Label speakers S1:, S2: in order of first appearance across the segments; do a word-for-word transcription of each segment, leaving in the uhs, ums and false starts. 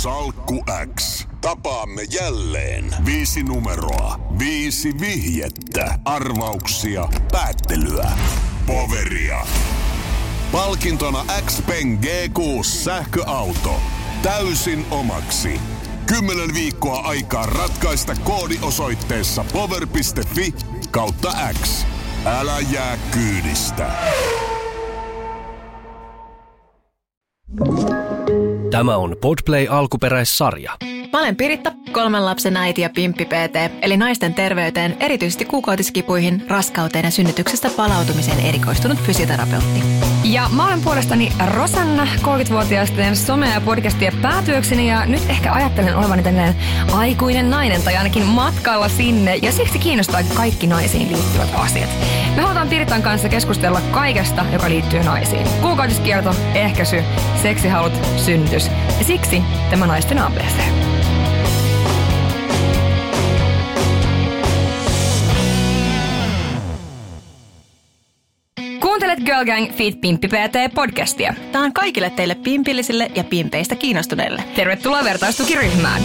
S1: Salkku X. Tapaamme jälleen. Viisi numeroa. Viisi vihjettä. Arvauksia. Päättelyä. Poveria. Palkintona X-Pen G kuusi sähköauto. Täysin omaksi. Kymmenen viikkoa aikaa ratkaista koodi osoitteessa power piste fi kautta X. Älä jää kyydistä.
S2: Tämä on Podplay alkuperäissarja.
S3: Mä olen Piritta, kolmen lapsen äiti ja pimppi-P T, eli naisten terveyteen, erityisesti kuukautiskipuihin, raskauteen ja synnytyksestä palautumiseen erikoistunut fysioterapeutti.
S4: Ja mä olen puolestani Rosanna, kolmekymmentävuotiaisten somea ja podcastia päätyökseni, ja nyt ehkä ajattelen olevani tällainen aikuinen nainen tai ainakin matkalla sinne, ja siksi kiinnostaa kaikki naisiin liittyvät asiat. Me halutaan Piritan kanssa keskustella kaikesta, joka liittyy naisiin. Kuukautiskierto, ehkäisy, seksihalut, synnytys. Ja siksi tämä naisten A B C. Kuuntelet Girl Gang feat. Pimppi-P T-podcastia.
S3: Tää on kaikille teille pimpillisille ja pimpeistä kiinnostuneille.
S4: Tervetuloa vertaistukiryhmään.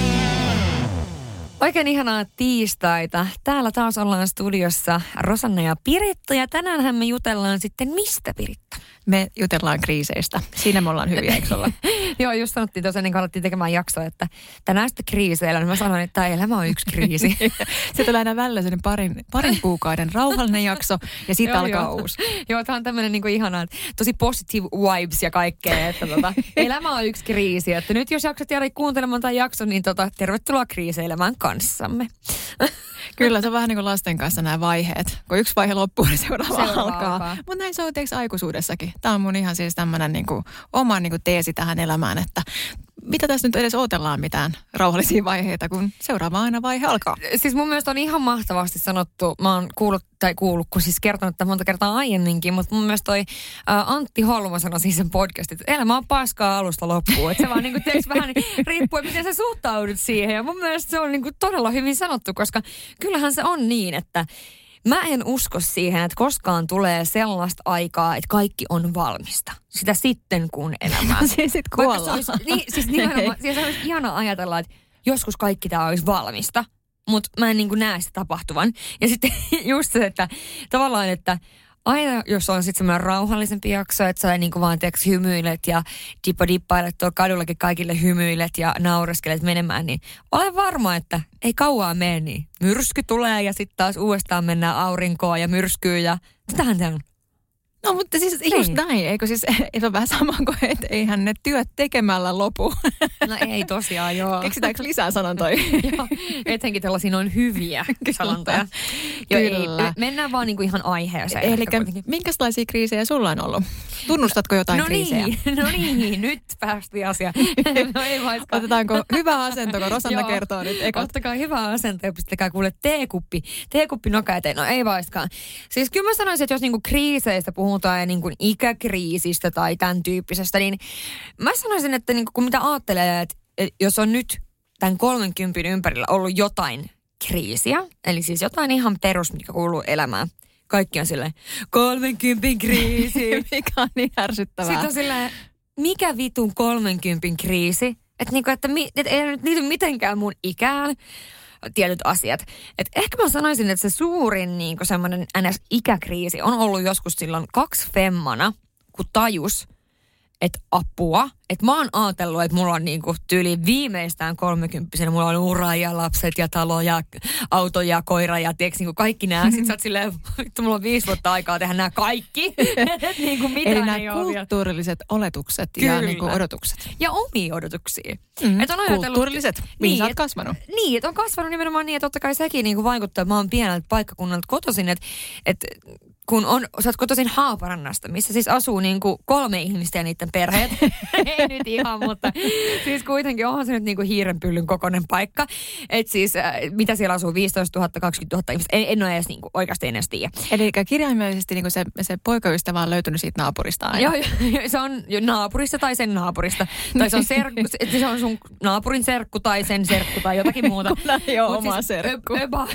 S4: Oikein ihanaa tiistaita. Täällä taas ollaan studiossa Rosanna ja Piritta, ja tänäänhän me jutellaan sitten mistä, Piritta?
S3: Me jutellaan kriiseistä. Siinä me ollaan hyviä, eikö olla?
S4: Joo, just sanottiin tosiaan, niin kun alettiin tekemään jaksoa, että tänään sitten kriiseillä, niin mä sanoin, että tämä elämä on yksi kriisi.
S3: Se tulee aina välillä sellainen parin, parin kuukauden rauhallinen jakso, ja siitä
S4: joo,
S3: alkaa
S4: joo.
S3: uusi.
S4: Joo, tämä on tämmöinen niin kuin ihanaa, tosi positive vibes ja kaikkea, että tota, elämä on yksi kriisi. Että nyt jos jaksat jäädä kuuntelemaan tämän jakson, niin tota, tervetuloa kriiseilemään kanssamme.
S3: Kyllä, se on vähän niin kuin lasten kanssa nämä vaiheet. Kun yksi vaihe loppuu, niin seuraava,
S4: seuraava
S3: alkaa.
S4: alkaa.
S3: Mutta näin se on teeksi aikuisuudessakin. Tämä on mun ihan siis tämmöinen niin kuin oma niin kuin teesi tähän elämään, että mitä tässä nyt edes odotellaan mitään rauhallisia vaiheita, kun seuraava aina vaihe alkaa.
S4: Siis mun mielestä on ihan mahtavasti sanottu, mä oon kuullut, tai kuullut, kun siis kertonut tämän monta kertaa aiemminkin, mutta mun mielestä toi ä, Antti Holma sanoi siis sen podcastin, että elämä on paskaa alusta loppuun. Että se vaan niinku teeksi vähän niin, riippuen, miten sä suhtaudut siihen. Ja mun mielestä se on niinku todella hyvin sanottu, koska kyllähän se on niin, että mä en usko siihen, että koskaan tulee sellaista aikaa, että kaikki on valmista. Sitä sitten, kun elämää.
S3: Siis sit kuollaan.
S4: Olisi, niin, siis nimenomaan, siis olisi ihana ajatella, että joskus kaikki tämä olisi valmista, mutta mä en niin kuin näe sitä tapahtuvan. Ja sitten just se, että tavallaan, että aina jos on sitten semmoinen rauhallisempi jakso, että sä niin kuin vaan teeksi hymyilet ja dippa-dippailet tuolla kadullakin kaikille hymyilet ja naureskelet menemään, niin olen varma, että ei kauaa mene, niin myrsky tulee ja sitten taas uudestaan mennään aurinkoon ja myrskyyn ja sitähän se on.
S3: No mutta siis
S4: niin.
S3: just näin, eikö siis, se on vähän sama kuin, että eihän ne työt tekemällä lopu.
S4: No ei tosiaan, joo.
S3: Keksitäänkö lisää sanontoja?
S4: Joo, etenkin tällaisia noin hyviä sanontoja.
S3: Kyllä.
S4: Ei, mennään vaan niinku ihan aiheeseen.
S3: Eli minkälaisia kriisejä sulla on ollut? Tunnustatko jotain
S4: no
S3: kriisejä?
S4: Niin, no niin, nyt päästiin asiaan. No ei vaikka.
S3: Otetaanko hyvä asento, kun Rosanna kertoo nyt eka.
S4: Ottakaa hyvä asento ja pistäkää kuule teekuppi, teekuppi noka eteen. No ei vaiskaan. Siis kyllä mä sanoisin, että jos niinku kriiseistä puhutaan ja niinku ikäkriisistä tai tämän tyyppisestä, niin mä sanoisin, että niinku, kun mitä ajattelee, että jos on nyt tämän kolmenkympin ympärillä ollut jotain kriisiä, eli siis jotain ihan perus, mikä kuuluu elämään. Kaikki on silleen, kolmenkympin kriisi.
S3: Mikä on niin ärsyttävää.
S4: Sitten on silleen, mikä vitun kolmenkympin kriisi? Että niinku, että mi, et ei nyt liity mitenkään mun ikään tietyt asiat. Et ehkä mä sanoisin, että se suurin niinku semmoinen N S-ikäkriisi on ollut joskus silloin kaksi femmana, kun tajus, että apua. Että mä oon ajatellut, että mulla on niinku tyyli viimeistään kolmekymppisenä. Mulla on ura ja lapset ja talo ja auto ja koira ja tiiäks, niinku kaikki nää. Sitten sä oot silleen, vittu mulla on viisi vuotta aikaa tehdä nämä kaikki. niinku mitään
S3: eli nämä
S4: ei ole
S3: kulttuurilliset vielä. Oletukset
S4: Kyllä.
S3: ja niinku odotukset.
S4: Ja omia odotuksia.
S3: Mm-hmm.
S4: Et on ajatellut,
S3: kulttuurilliset. Mihin
S4: niin,
S3: sä oot kasvanut?
S4: Niin, että on kasvanut nimenomaan niin, että totta kai sekin niinku vaikuttaa. Mä oon pieneltä paikkakunnalta kotoisin, että et, kun on, sä oot kotoisin Haaparannasta, missä siis asuu niinku kolme ihmistä ja niiden perheet. Ei nyt ihan, mutta siis kuitenkin onhan se nyt niinku hiirenpyllyn kokoinen paikka. Että siis äh, mitä siellä asuu, viisitoistatuhatta, kaksikymmentätuhatta ihmistä. En, en ole edes niinku, oikeasti en edes tiedä.
S3: Eli kirjaimellisesti niinku se, se poikaystävä on löytynyt siitä naapuristaan.
S4: Joo, se on naapurista tai sen naapurista. Tai se on, serkku, se on sun naapurin serkku tai sen serkku tai jotakin muuta.
S3: Kun ei ole oma
S4: siis,
S3: serkku.
S4: About,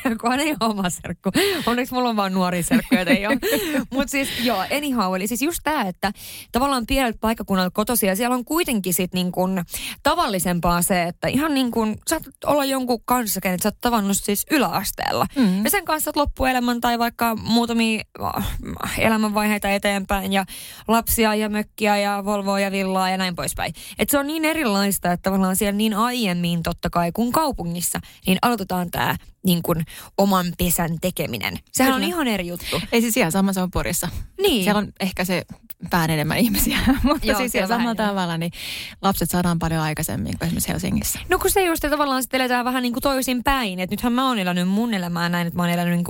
S4: kunhan ei ole oma serkku. Onneksi mulla on vaan nuori serkku, joten ei ole. Mutta siis joo, anyhow, eli siis just tämä, että tavallaan pieneltä paikkakunnalta kotoisia, siellä on kuitenkin sit niin kuin tavallisempaa se, että ihan niin kuin saat olla jonkun kanssa, kenet sä oot tavannut siis yläasteella. Mm. Ja sen kanssa oot loppuelämän tai vaikka muutamia elämänvaiheita eteenpäin ja lapsia ja mökkiä ja Volvoa ja villaa ja näin poispäin. Että se on niin erilaista, että tavallaan siellä niin aiemmin totta kai kuin kaupungissa, niin aloitetaan tämä niin kuin oman pesän tekeminen. Sehän Kyllä. on ihan eri juttu.
S3: Ei siis ihan sama, se on Porissa.
S4: Niin.
S3: Siellä on ehkä se vähän enemmän ihmisiä, mutta
S4: Joo,
S3: siis ihan samalla tavalla, niin lapset saadaan paljon aikaisemmin kuin esimerkiksi Helsingissä.
S4: No kun se just, että tavallaan sitten eletään vähän niin kuin toisin päin. Että nythän mä oon elänyt mun elämää näin, että mä oon elänyt niin kuin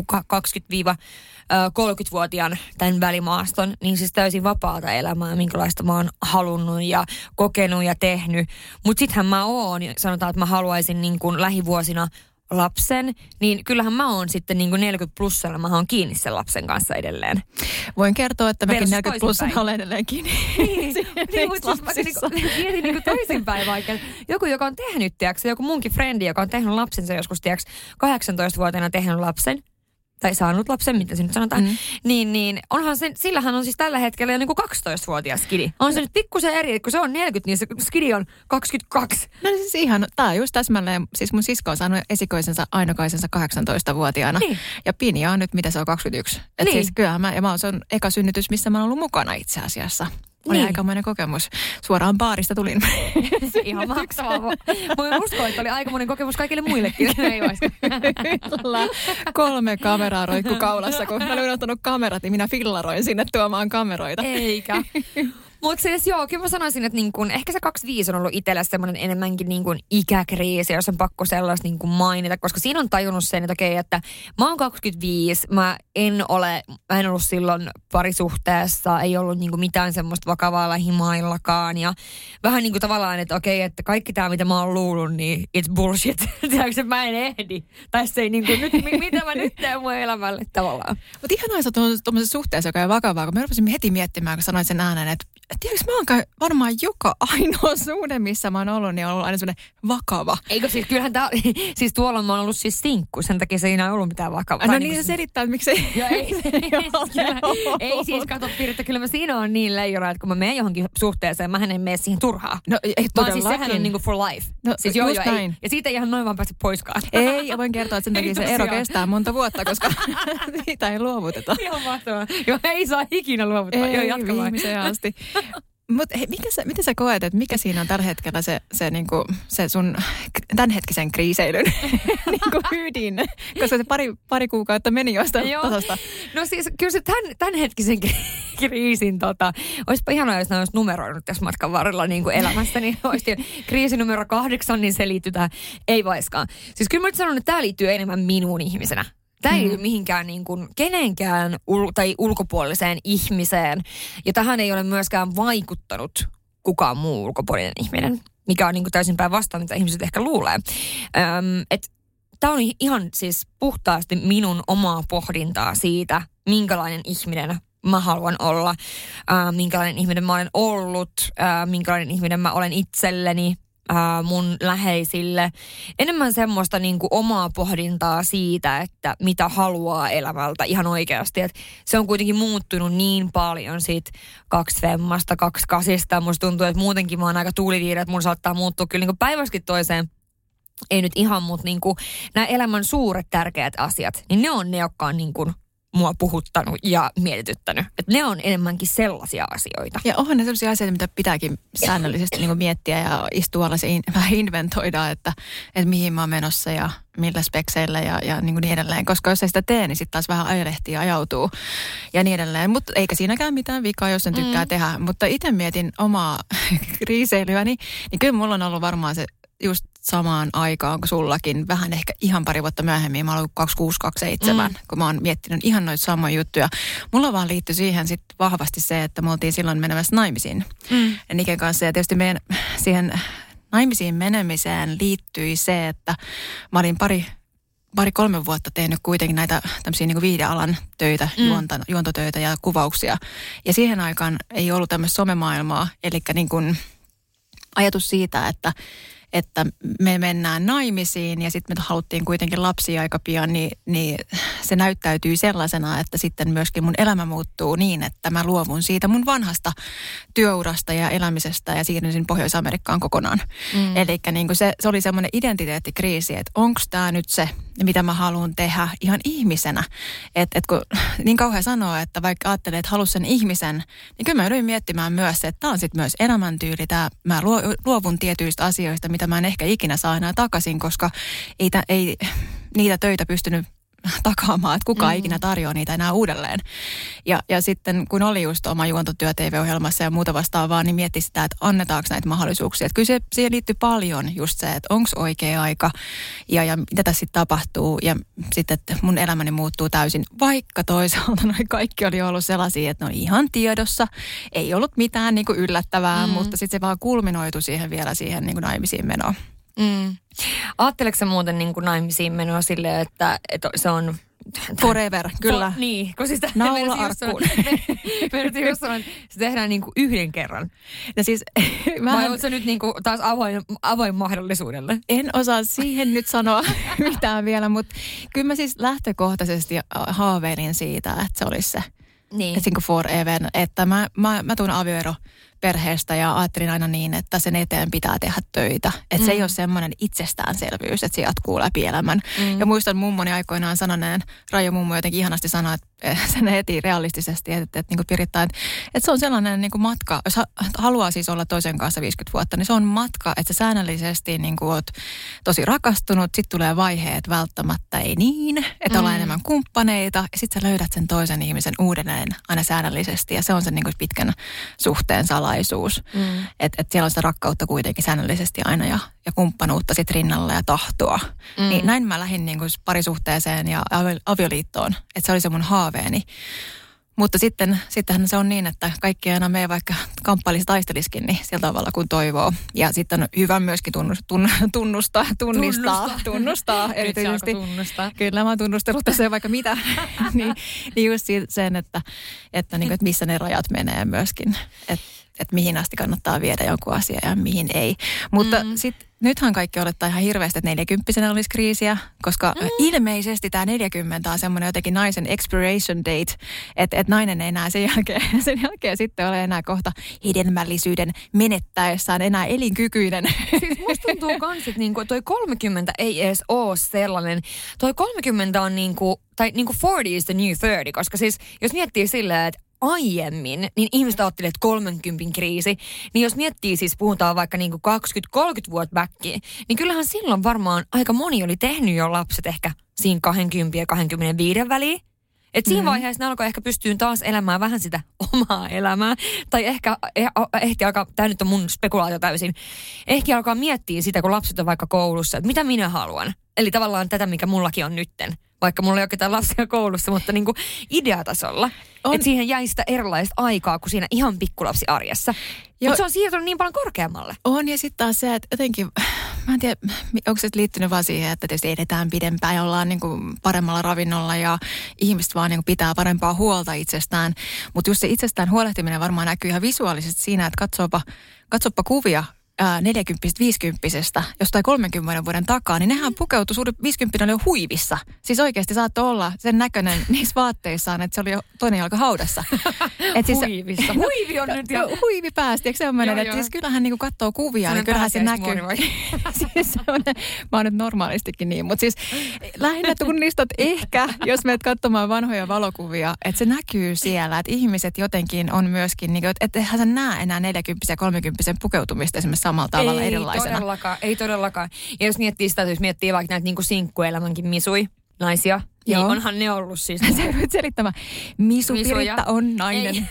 S4: kaksikymmentä-kolmekymmentävuotiaan tämän välimaaston, niin siis täysin vapaata elämää, minkälaista mä oon halunnut ja kokenut ja tehnyt. Mutta sittenhän mä oon, sanotaan, että mä haluaisin niin kuin lähivuosina lapsen, niin kyllähän mä oon sitten niin kuin neljäkymmentä plussalla, mä oon kiinni sen lapsen kanssa edelleen.
S3: Voin kertoa, että mäkin neljäkymmentä plussalla olen edelleen kiinni.
S4: Niin, niin mutta siis mä niin mietin niin toisinpäin vaikka. Joku, joka on tehnyt, tiiäksä, joku munkin frendi, joka on tehnyt lapsensa joskus, tiiäksä, kahdeksantoistavuotiaana tehnyt lapsen, tai saanut lapsen, mitä se nyt sanotaan, mm. niin, niin onhan se, sillähän on siis tällä hetkellä jo niin kuin kaksitoistavuotias skidi. On se nyt pikkusen eri, kun se on neljäkymmentä, niin se skidi on kaksikymmentäkaksi.
S3: No siis ihan, tää on just täsmälleen, siis mun sisko on saanut esikoisensa ainokaisensa kahdeksantoistavuotiaana. Niin. Ja Pinja on nyt, mitä se on, kaksikymmentäyksi. Että niin. Siis kyllähän mä, ja mä oon, se on eka synnytys, missä mä oon ollut mukana itse asiassa. Oli niin. Aikamoinen kokemus. Suoraan baarista tulin.
S4: Ihan mahtavaa. Voin uskoa, että oli aikamoinen kokemus kaikille muillekin. Ei
S3: Kyllä. Kolme kameraa roikku kaulassa, kun mä olin unohtanut kamerat, niin minä fillaroin sinne tuomaan kameroita.
S4: Eikä. Mutta siis joo, kyllä mä sanoisin, että niin kun, ehkä se kaksikymmentäviisi on ollut itsellä semmoinen enemmänkin niin kun ikäkriisi, jos on pakko sellaista niin kun mainita, koska siinä on tajunnut sen, että okei, että mä oon kaksikymmentäviisi, mä en ole, mä en ollut silloin parisuhteessa, ei ollut niin kun mitään semmoista vakavaa lähimaillakaan ja vähän niin kuin tavallaan, että okei, että kaikki tämä, mitä mä oon luullut, niin it's bullshit. Tiedätkö, mä en ehdi. Tässä ei niin kuin, nyt, mitä mä nyt teen mun elämälle tavallaan.
S3: Mutta ihanaa sä oot tuollaisessa suhteessa, joka on vakavaa, kun mä rupesin heti miettimään, kun sanoin sen ääneen, että tiedätkö, mä oon varmaan joka ainoa suhde, missä mä oon ollut, niin on ollut aina semmoinen vakava.
S4: Eikö siis, kyllähän tää, siis tuolla mä oon ollut siis sinkku, sen takia se ei ole ollut mitään vakavaa.
S3: No niin,
S4: niin
S3: se selittää, että miksei.
S4: Joo, ei, ei siis, kato Pirtta, kyllä mä siinä on niin leijona, että kun mä menen johonkin suhteeseen, mä en mene siihen turhaan.
S3: No ei todellakin.
S4: Vaan siis sehän on niinku for life.
S3: No
S4: siis joo, joo, ei. Ja siitä ei ihan noin vaan päästä poiskaan.
S3: Ei, ja voin kertoa, että sen takia se ero kestää monta vuotta, koska siitä ei luovuteta.
S4: Ihan mahtavaa. Joo, ei saa ikinä luovuttaa.
S3: Ei,
S4: joo, jatka vaan.
S3: Viimeiseen asti. Mutta miten sä koet, että mikä siinä on tällä hetkellä se, se, niinku, se sun tämänhetkisen kriiseilyn niinku ydin? Koska se pari, pari kuukautta meni jostain tasasta.
S4: No siis kyllä se tämän, tämänhetkisen kriisin, tota, olisipa ihanaa, jos nämä olisi numeroinut tässä matkan varrella niin kuin elämässä, niin olisi kriisi numero kahdeksan, niin se liittyy tähän, ei vaiskaan. Siis kyllä mä sanon, että tämä liittyy enemmän minuun ihmisenä. Tämä ei liity mihinkään niin kuin kenenkään ul- tai ulkopuoliseen ihmiseen. Ja tähän ei ole myöskään vaikuttanut kukaan muu ulkopuolinen ihminen, mikä on niin kuin täysin päinvastoin, mitä ihmiset ehkä luulee. Öm, et tämä on ihan siis puhtaasti minun omaa pohdintaa siitä, minkälainen ihminen mä haluan olla, äh, minkälainen ihminen mä olen ollut, äh, minkälainen ihminen mä olen itselleni. Ää, mun läheisille. Enemmän semmoista niinku omaa pohdintaa siitä, että mitä haluaa elämältä ihan oikeasti. Et se on kuitenkin muuttunut niin paljon siitä kaksi femmasta, kaksi kasista. Musta tuntuu, että muutenkin mä oon aika tuuliviiri, että mun saattaa muuttua kyllä niinku päiväskin toiseen. Ei nyt ihan, mutta niinku nämä elämän suuret tärkeät asiat, niin ne on ne, jotka on niinku mua puhuttanut ja mietityttänyt. Että ne on enemmänkin sellaisia asioita.
S3: Ja onhan ne sellaisia asioita, mitä pitääkin säännöllisesti niin kuin miettiä ja istua alas ja in, vähän inventoida, että, että mihin mä oon menossa ja millä spekseillä ja, ja niin, kuin niin edelleen. Koska jos ei sitä tee, niin sitten taas vähän ajelehtii ja ajautuu ja niin edelleen. Mutta eikä siinäkään mitään vikaa, jos sen tykkää mm. tehdä. Mutta itse mietin omaa kriiseilyäni, niin kyllä mulla on ollut varmaan se just samaan aikaan kuin sullakin, vähän ehkä ihan pari vuotta myöhemmin, mä olen kaksikymmentäkuusi kaksikymmentäseitsemän, mm. kun mä oon miettinyt ihan noita samoja juttuja. Mulla vaan liittyi siihen sitten vahvasti se, että me oltiin silloin menemässä naimisiin mm. Niken kanssa. Ja tietysti meidän siihen naimisiin menemiseen liittyi se, että mä olin pari, pari kolme vuotta tehnyt kuitenkin näitä tämmöisiä niin kuin viihdealan töitä, mm. juonta, juontotöitä ja kuvauksia. Ja siihen aikaan ei ollut tämmöistä somemaailmaa, eli niin kuin ajatus siitä, että että me mennään naimisiin ja sitten me haluttiin kuitenkin lapsia aika pian, niin, niin se näyttäytyy sellaisena, että sitten myöskin mun elämä muuttuu niin, että mä luovun siitä mun vanhasta työurasta ja elämisestä ja siirryn Pohjois-Amerikkaan kokonaan. Mm. Eli niin se, se oli semmoinen identiteettikriisi, että onko tämä nyt se, mitä mä haluan tehdä ihan ihmisenä. Että et kun niin kauhean sanoa, että vaikka ajattelee, että haluan sen ihmisen, niin kyllä mä joudun miettimään myös se, että tämä on sitten myös elämäntyyli. Tää, mä luovun tietyistä asioista, mitä mä en ehkä ikinä saa enää takaisin, koska ei, ta, ei niitä töitä pystynyt takaamaan, että kukaan mm. ikinä tarjoaa niitä enää uudelleen. Ja, ja sitten kun oli just oma juontotyö T V-ohjelmassa ja muuta vastaavaa, niin mietti sitä, että annetaanko näitä mahdollisuuksia. Että kyllä se, siihen liittyy paljon just se, että onko oikea aika ja, ja mitä tässä sitten tapahtuu. Ja sitten, että mun elämäni muuttuu täysin, vaikka toisaalta noi kaikki oli ollut sellaisia, että ne on ihan tiedossa. Ei ollut mitään niin kuin yllättävää, mm. mutta sitten se vaan kulminoitu siihen vielä siihen niin kuin naimisiin menoon.
S4: Mm. Ajatteleeko sä muuten niin kuin naimisiin menoa silleen, että, että se on...
S3: Forever, kyllä.
S4: For, niin, kun siis
S3: naula arkkuun.
S4: Me yritin just sanoa, että se tehdään niin kuin yhden kerran.
S3: No siis...
S4: Vai oletko sä nyt niin kuin taas avoin, avoin mahdollisuudelle?
S3: En osaa siihen nyt sanoa mitään vielä, mutta kyllä mä siis lähtökohtaisesti haaveilin siitä, että se olisi se. Niin. Että forever, että mä, mä, mä tuun avioero perheestä ja ajattelin aina niin, että sen eteen pitää tehdä töitä. Että mm. se ei ole semmoinen itsestäänselvyys, että se jatkuu läpi elämän. Mm. Ja muistan mummoni aikoinaan sanoneen, Raija mummo jotenkin ihanasti sanoi, että sen heti realistisesti, että, että, että niin kuin Piritta, että, että se on sellainen niin kuin matka, jos haluaa siis olla toisen kanssa viisikymmentä vuotta, niin se on matka, että sä säännöllisesti niin kuin oot tosi rakastunut, sitten tulee vaiheet välttämättä ei niin, että mm. ollaan enemmän kumppaneita ja sitten sä löydät sen toisen ihmisen uudelleen aina säännöllisesti ja se on se niin kuin pitkän suhteen salaisuus. Mm. Että et siellä on sitä rakkautta kuitenkin säännöllisesti aina ja, ja kumppanuutta sit rinnalla ja tahtoa. Mm. Niin näin mä lähdin niin kuin parisuhteeseen ja avioliittoon, että se oli se mun haaveeni. Mutta sitten, sittenhän se on niin, että kaikki aina me vaikka kamppailisi taisteliskin, niin sillä tavalla kuin toivoo. Ja sitten on hyvä myöskin tunnustaa, tunnustaa, tunnistaa, tunnustaa, tunnustaa erityisesti.
S4: Tunnustaa.
S3: Kyllä mä oon tunnustellut tässä vaikka mitä. niin, niin just sen, että, että, niin kuin, että missä ne rajat menee myöskin. Että että mihin asti kannattaa viedä jonkun asian ja mihin ei. Mutta mm. sitten nythän kaikki olettaa ihan hirveästi, että neljäkymppisenä olisi kriisiä, koska mm. ilmeisesti tämä neljäkymmentä on semmoinen jotenkin naisen expiration date, että et nainen ei enää sen jälkeen, sen jälkeen sitten ole enää kohta hedelmällisyyden menettäessään enää elinkykyinen.
S4: Siis musta tuntuu kans, että niinku toi kolmekymmentä ei edes ole sellainen. Toi kolmekymmentä on niinku, tai niinku forty is the new thirty, koska siis jos miettii silleen, että aiemmin, niin ihmiset ajattelivat, että kolmenkympin kriisi. Niin jos miettii siis, puhutaan vaikka niin kuin kaksikymmentä kolmekymmentä vuotta backiin, niin kyllähän silloin varmaan aika moni oli tehnyt jo lapset ehkä siinä kaksikymmentä ja kaksikymmentäviisi väliin. Että siinä mm-hmm. vaiheessa ne alkoi ehkä pystyä taas elämään vähän sitä omaa elämää. Tai ehkä ehti alkaa, tämä nyt on mun spekulaatio täysin, ehkä alkaa miettiä sitä, kun lapset on vaikka koulussa, että mitä minä haluan. Eli tavallaan tätä, mikä mullakin on nytten. Vaikka mulla ei ole ketään lapsia koulussa, mutta niin kuin ideatasolla. Että siihen jäi sitä erilaista aikaa kuin siinä ihan pikkulapsiarjessa. Mutta se on siirtynyt niin paljon korkeammalle.
S3: On, ja sitten taas se, että jotenkin, mä en tiedä, onko se liittynyt vaan siihen, että tietysti edetään pidempään ja ollaan niin kuin paremmalla ravinnolla ja ihmiset vaan niin kuin pitää parempaa huolta itsestään. Mutta just se itsestään huolehtiminen varmaan näkyy ihan visuaalisesti siinä, että katsoopa, katsoopa kuvia neljäkymppisestä, viisikymppisestä, jostain kolmenkymmenen vuoden takaa, niin nehän pukeutui suuri viisikymppinen oli jo huivissa. Siis oikeasti saattoi olla sen näköinen niissä vaatteissaan, että se oli jo toinen jalka haudassa.
S4: Et siis, huivissa. Huivi on nyt jo.
S3: Huivi päästi, eikö semmoinen? Että siis kyllähän niinku katsoo kuvia, niin kyllähän se näkyy. Siis se on, mä oon nyt normaalistikin niin, mutta siis lähinnä tunnistat ehkä, jos menet katsomaan vanhoja valokuvia, että se näkyy siellä, että ihmiset jotenkin on myöskin, niin, että eihän sä näe enää neljäkymppisen ja kolmekymppisen pukeutumista esimerkiksi samalla tavalla ei erilaisena.
S4: Ei todellakaan, ei todellakaan. Ja jos miettii sitä, jos miettii vaikka näitä niinku sinkkuelämänkin misui, naisia, joo. Niin onhan ne ollut siis.
S3: Sä voit selittämään. Misu Piritta on nainen.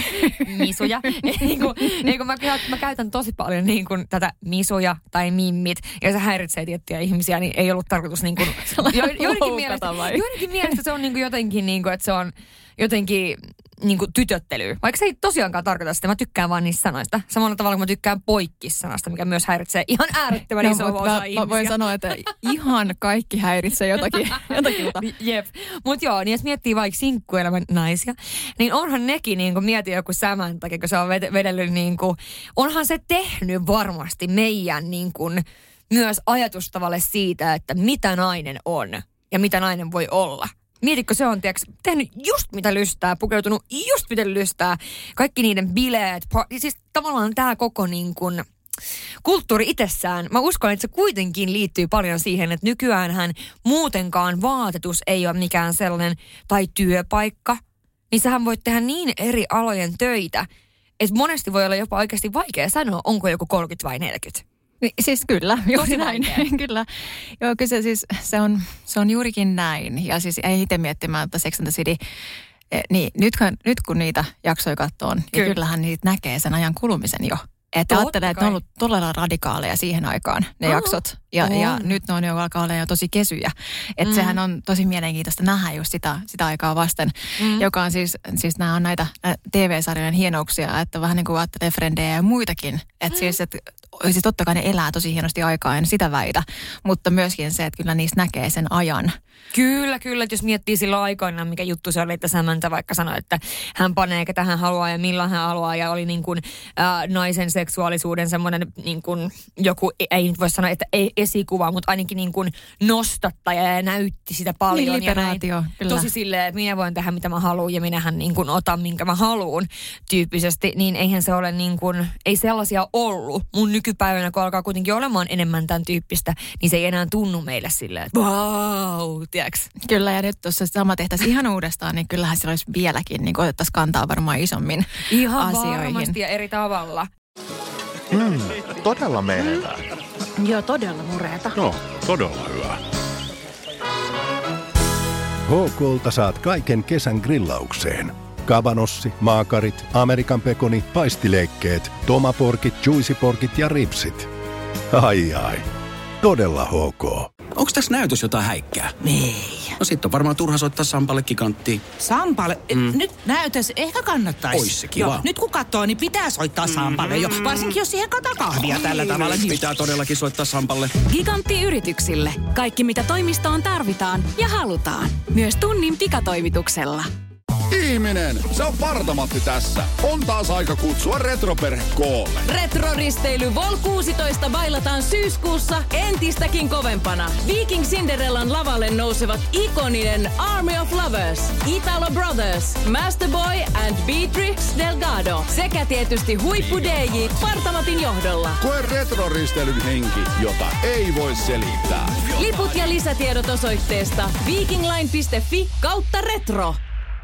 S4: Misuja. Ei, kun, ei, kun mä, mä käytän tosi paljon niin kuin tätä misuja tai mimmit, ja se häiritsee tiettyjä ihmisiä, niin ei ollut tarkoitus niin kuin, jo, joidenkin, mielestä, joidenkin mielestä se on niin kuin jotenkin, niin kuin, että se on jotenkin niin kuin tytöttelyä. Vaikka se ei tosiaankaan tarkoita sitä, mä tykkään vaan niistä sanoista. Samalla tavalla kuin mä tykkään poikkis-sanasta, mikä myös häiritsee ihan äärettömän
S3: no,
S4: iso osa
S3: mä,
S4: ihmisiä.
S3: Mä voin sanoa, että ihan kaikki häiritsee jotakin. jotakin.
S4: Jep. Mutta joo, niin jos miettii vaikka sinkkuelämän naisia, niin onhan nekin, niin kuin mietin joku Samantha, kun se on vedellyt, niin kuin, onhan se tehnyt varmasti meidän niin kuin, myös ajatustavalle siitä, että mitä nainen on ja mitä nainen voi olla. Mietitkö, se on tiiäks, tehnyt just mitä lystää, pukeutunut just mitä lystää, kaikki niiden bileet, siis tavallaan tämä koko niin kuin kulttuuri itsessään. Mä uskon, että se kuitenkin liittyy paljon siihen, että nykyäänhän muutenkaan vaatetus ei ole mikään sellainen, tai työpaikka, niin sähän voit tehdä niin eri alojen töitä, että monesti voi olla jopa oikeasti vaikea sanoa, onko joku kolmekymmentä vai neljäkymmentä.
S3: Siis kyllä, juuri näin.
S4: näin.
S3: Kyllä. Joo, kyllä se, siis, se, on, se on juurikin näin. Ja siis ei itse miettimään, että Sex and the City, niin nyt, nyt kun niitä jaksoja katsoo, niin Kyllä. kyllähän niitä näkee sen ajan kulumisen jo. Että ajattelee, että ne on ollut todella radikaaleja siihen aikaan, ne oh, jaksot. Ja, oh. ja nyt ne on jo alkaa olla jo tosi kesyjä. Että mm. sehän on tosi mielenkiintoista nähdä just sitä, sitä aikaa vasten, mm. joka on siis, siis nämä on näitä T V-sarjojen hienouksia, että vähän niin kuin ajattelee Frendejä ja muitakin. Että mm. siis, että siis totta kai ne elää tosi hienosti aikaa, en sitä väitä. Mutta myöskin se, että kyllä niistä näkee sen ajan.
S4: Kyllä, kyllä. Että jos miettii silloin aikoinaan, mikä juttu se oli, että Samantha vaikka sanoi, että hän panee, ketä hän haluaa ja milloin hän haluaa. Ja oli niin kuin äh, naisen seksuaalisuuden semmoinen niin kuin joku, ei nyt voi sanoa, että ei esikuva, mutta ainakin niin kuin nostattaja ja näytti sitä paljon.
S3: Niin, liberaatio,
S4: ja
S3: kyllä.
S4: Tosi silleen, että minä voin tehdä mitä mä haluan ja minähän niin kuin otan minkä mä haluan tyyppisesti. Niin eihän se ole niin kuin, ei sellaisia ollut. Mun nykypäivänä, kun alkaa kuitenkin olemaan enemmän tämän tyyppistä, niin se ei enää tunnu meille silleen, että wow, tiiäks.
S3: Kyllä, ja nyt tuossa sama tehtäisiin ihan uudestaan, niin kyllähän se olisi vieläkin, niin otettaisiin kantaa varmaan isommin
S4: ihan
S3: asioihin.
S4: Ihan varmasti ja eri tavalla.
S5: Mm, todella menevää.
S6: Joo, todella mureeta.
S1: No, todella hyvä.
S7: H K:lta saat kaiken kesän grillaukseen. Kabanossi, maakarit, Amerikan pekoni, paistileikkeet, tomaporkit, juicyporkit ja ripsit. Ai ai, todella H K.
S8: Onks tässä näytös jotain häikkää?
S6: Ei.
S8: No sit on varmaan turha soittaa Sampalle giganttiin.
S6: Sampalle? Mm. Nyt näytös ehkä kannattaisi.
S8: Ois se kiva.
S6: Joo, nyt kun katsoo, niin pitää soittaa mm. Sampalle jo. Varsinkin jos siihen kataa kahvia oh, tällä tavalla.
S8: Niin. Pitää todellakin soittaa Sampalle.
S9: Gigantti-yrityksille. Kaikki mitä toimistoon tarvitaan ja halutaan. Myös tunnin pikatoimituksella.
S1: Ihminen, se on Parta-Matti tässä. On taas aika kutsua retroperhe koolle.
S10: Retroristeily Vol kuusitoista bailataan syyskuussa entistäkin kovempana. Viking Cinderellan lavalle nousevat ikoninen Army of Lovers, Italo Brothers, Masterboy and Beatrix Delgado sekä tietysti huippu D J Parta-Matin johdolla.
S1: Koe retroristeilyn henki, jota ei voi selittää.
S10: Liput ja lisätiedot osoitteesta vikingline piste fi kautta retro.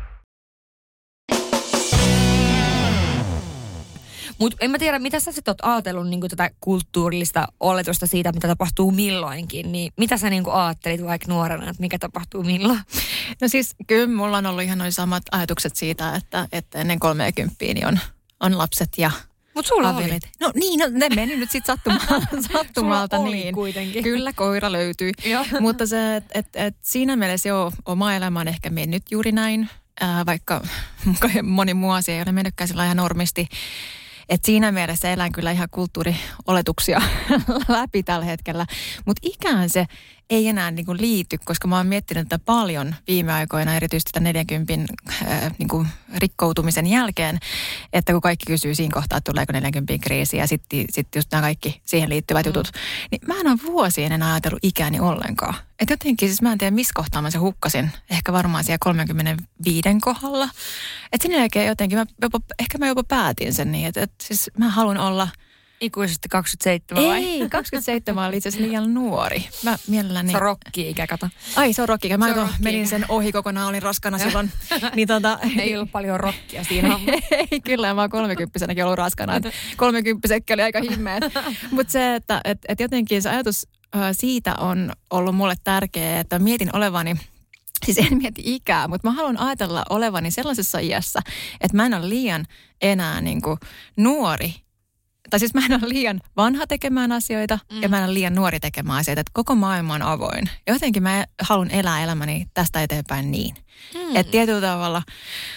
S4: Mutta en mä tiedä, mitä sä sit oot ajatellut niin tätä kulttuurillista oletusta siitä, mitä tapahtuu milloinkin. Niin mitä sä niin ajattelit vaikka nuorena, että mikä tapahtuu milloin?
S3: No siis kyllä mulla on ollut ihan noin samat ajatukset siitä, että, että ennen kolmeakymppiä niin on, on lapset ja
S4: Mut sulla
S3: avilit.
S4: oli.
S3: No niin, no, ne meni nyt sitten sattumalta, sattumalta
S4: sulla
S3: niin.
S4: Oli kuitenkin.
S3: Kyllä, koira löytyy. Mutta se, että et, et siinä mielessä joo, oma elämä on ehkä mennyt juuri näin, ää, vaikka moni muu asia ei ole mennytkään sillä ihan normisti. Et siinä mielessä elän kyllä ihan kulttuurioletuksia läpi tällä hetkellä. Mutta ikään se ei enää niinku liity, koska mä oon miettinyt tätä paljon viime aikoina, erityisesti tämän neljänkympin äh, niinku rikkoutumisen jälkeen, että kun kaikki kysyy siinä kohtaa, että tuleeko neljänkympin kriisi ja sitten sit just nämä kaikki siihen liittyvät mm. jutut, niin mä en ole vuosien enää ajatellut ikääni ollenkaan. Että jotenkin siis mä en tiedä, missä kohtaa mä se hukkasin. Ehkä varmaan siellä kolmekymmentäviisi kohdalla. Että sen jälkeen jotenkin, mä jopa, ehkä mä jopa päätin sen niin, että, että siis mä haluan olla
S4: ikuisesti kaksikymmentäseitsemän vai?
S3: Ei, kaksikymmentäseitsemän oli itse asiassa liian nuori. Mä mielelläni...
S4: Se on rokki-ikä, kato.
S3: Ai, se on rokki-ikä. Mä
S4: rokki-ikä.
S3: menin sen ohi kokonaan, olin raskana silloin. Niin tota...
S4: Ei ollut paljon rokkia siinä.
S3: Ei, kyllä. Mä oon kolmekymppisenäkin ollut raskana. kolmekymppisetkin oli aika himmeet. Mutta se, että et, et jotenkin se ajatus äh, siitä on ollut mulle tärkeä, että mietin olevani... Siis en mieti ikää, mutta mä haluan ajatella olevani sellaisessa iässä, että mä en ole liian enää niin kuin nuori. Tai siis mä en ole liian vanha tekemään asioita mm. ja mä en ole liian nuori tekemään asioita. Että koko maailma on avoin. Ja jotenkin mä haluan elää elämäni tästä eteenpäin niin. Mm. Että tietyllä tavalla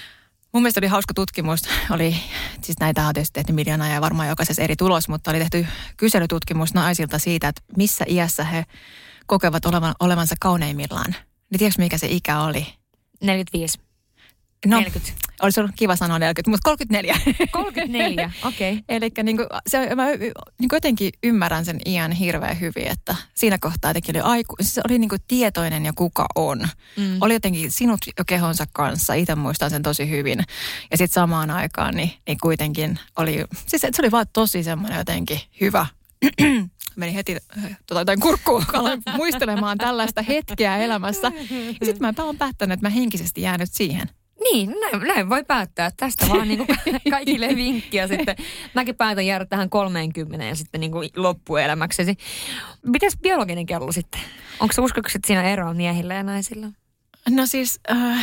S3: Mun mielestä oli hauska tutkimus. Oli, siis näitä on tietysti tehty miljoonaa ja varmaan jokaisessa eri tulos, mutta oli tehty kyselytutkimus naisilta siitä, että missä iässä he kokevat olevan, olevansa kauneimmillaan. Niin tiedätkö, mikä se ikä oli?
S4: neljäkymmentäviisi.
S3: No,
S4: neljäkymmentä.
S3: Olisi ollut kiva sanoa neljäkymmentä, mutta kolmekymmentäneljä.
S4: kolmekymmentäneljä, okei. Okay.
S3: Eli niin se, mä niin jotenkin ymmärrän sen iän hirveän hyvin, että siinä kohtaa jotenkin oli, aiku, siis oli niin tietoinen ja kuka on. Mm. Oli jotenkin sinut jo kehonsa kanssa, itse muistan sen tosi hyvin. Ja sitten samaan aikaan niin, niin kuitenkin oli, siis se oli vaan tosi semmoinen jotenkin hyvä. Meni heti tota, jotain kurkkuun, kun aloin muistelemaan tällaista hetkeä elämässä. Ja sitten mä oon päättänyt, että mä henkisesti jäänyt siihen.
S4: Niin, näin, näin voi päättää. Tästä vaan niin kuin kaikille vinkkiä sitten. Mäkin päätän jäädä tähän kolmeenkymmeneen ja sitten niin kuin loppuelämäksesi. Mites biologinen kello sitten? Onko se uskoksi, että siinä eroa miehillä ja naisilla?
S3: No siis, äh,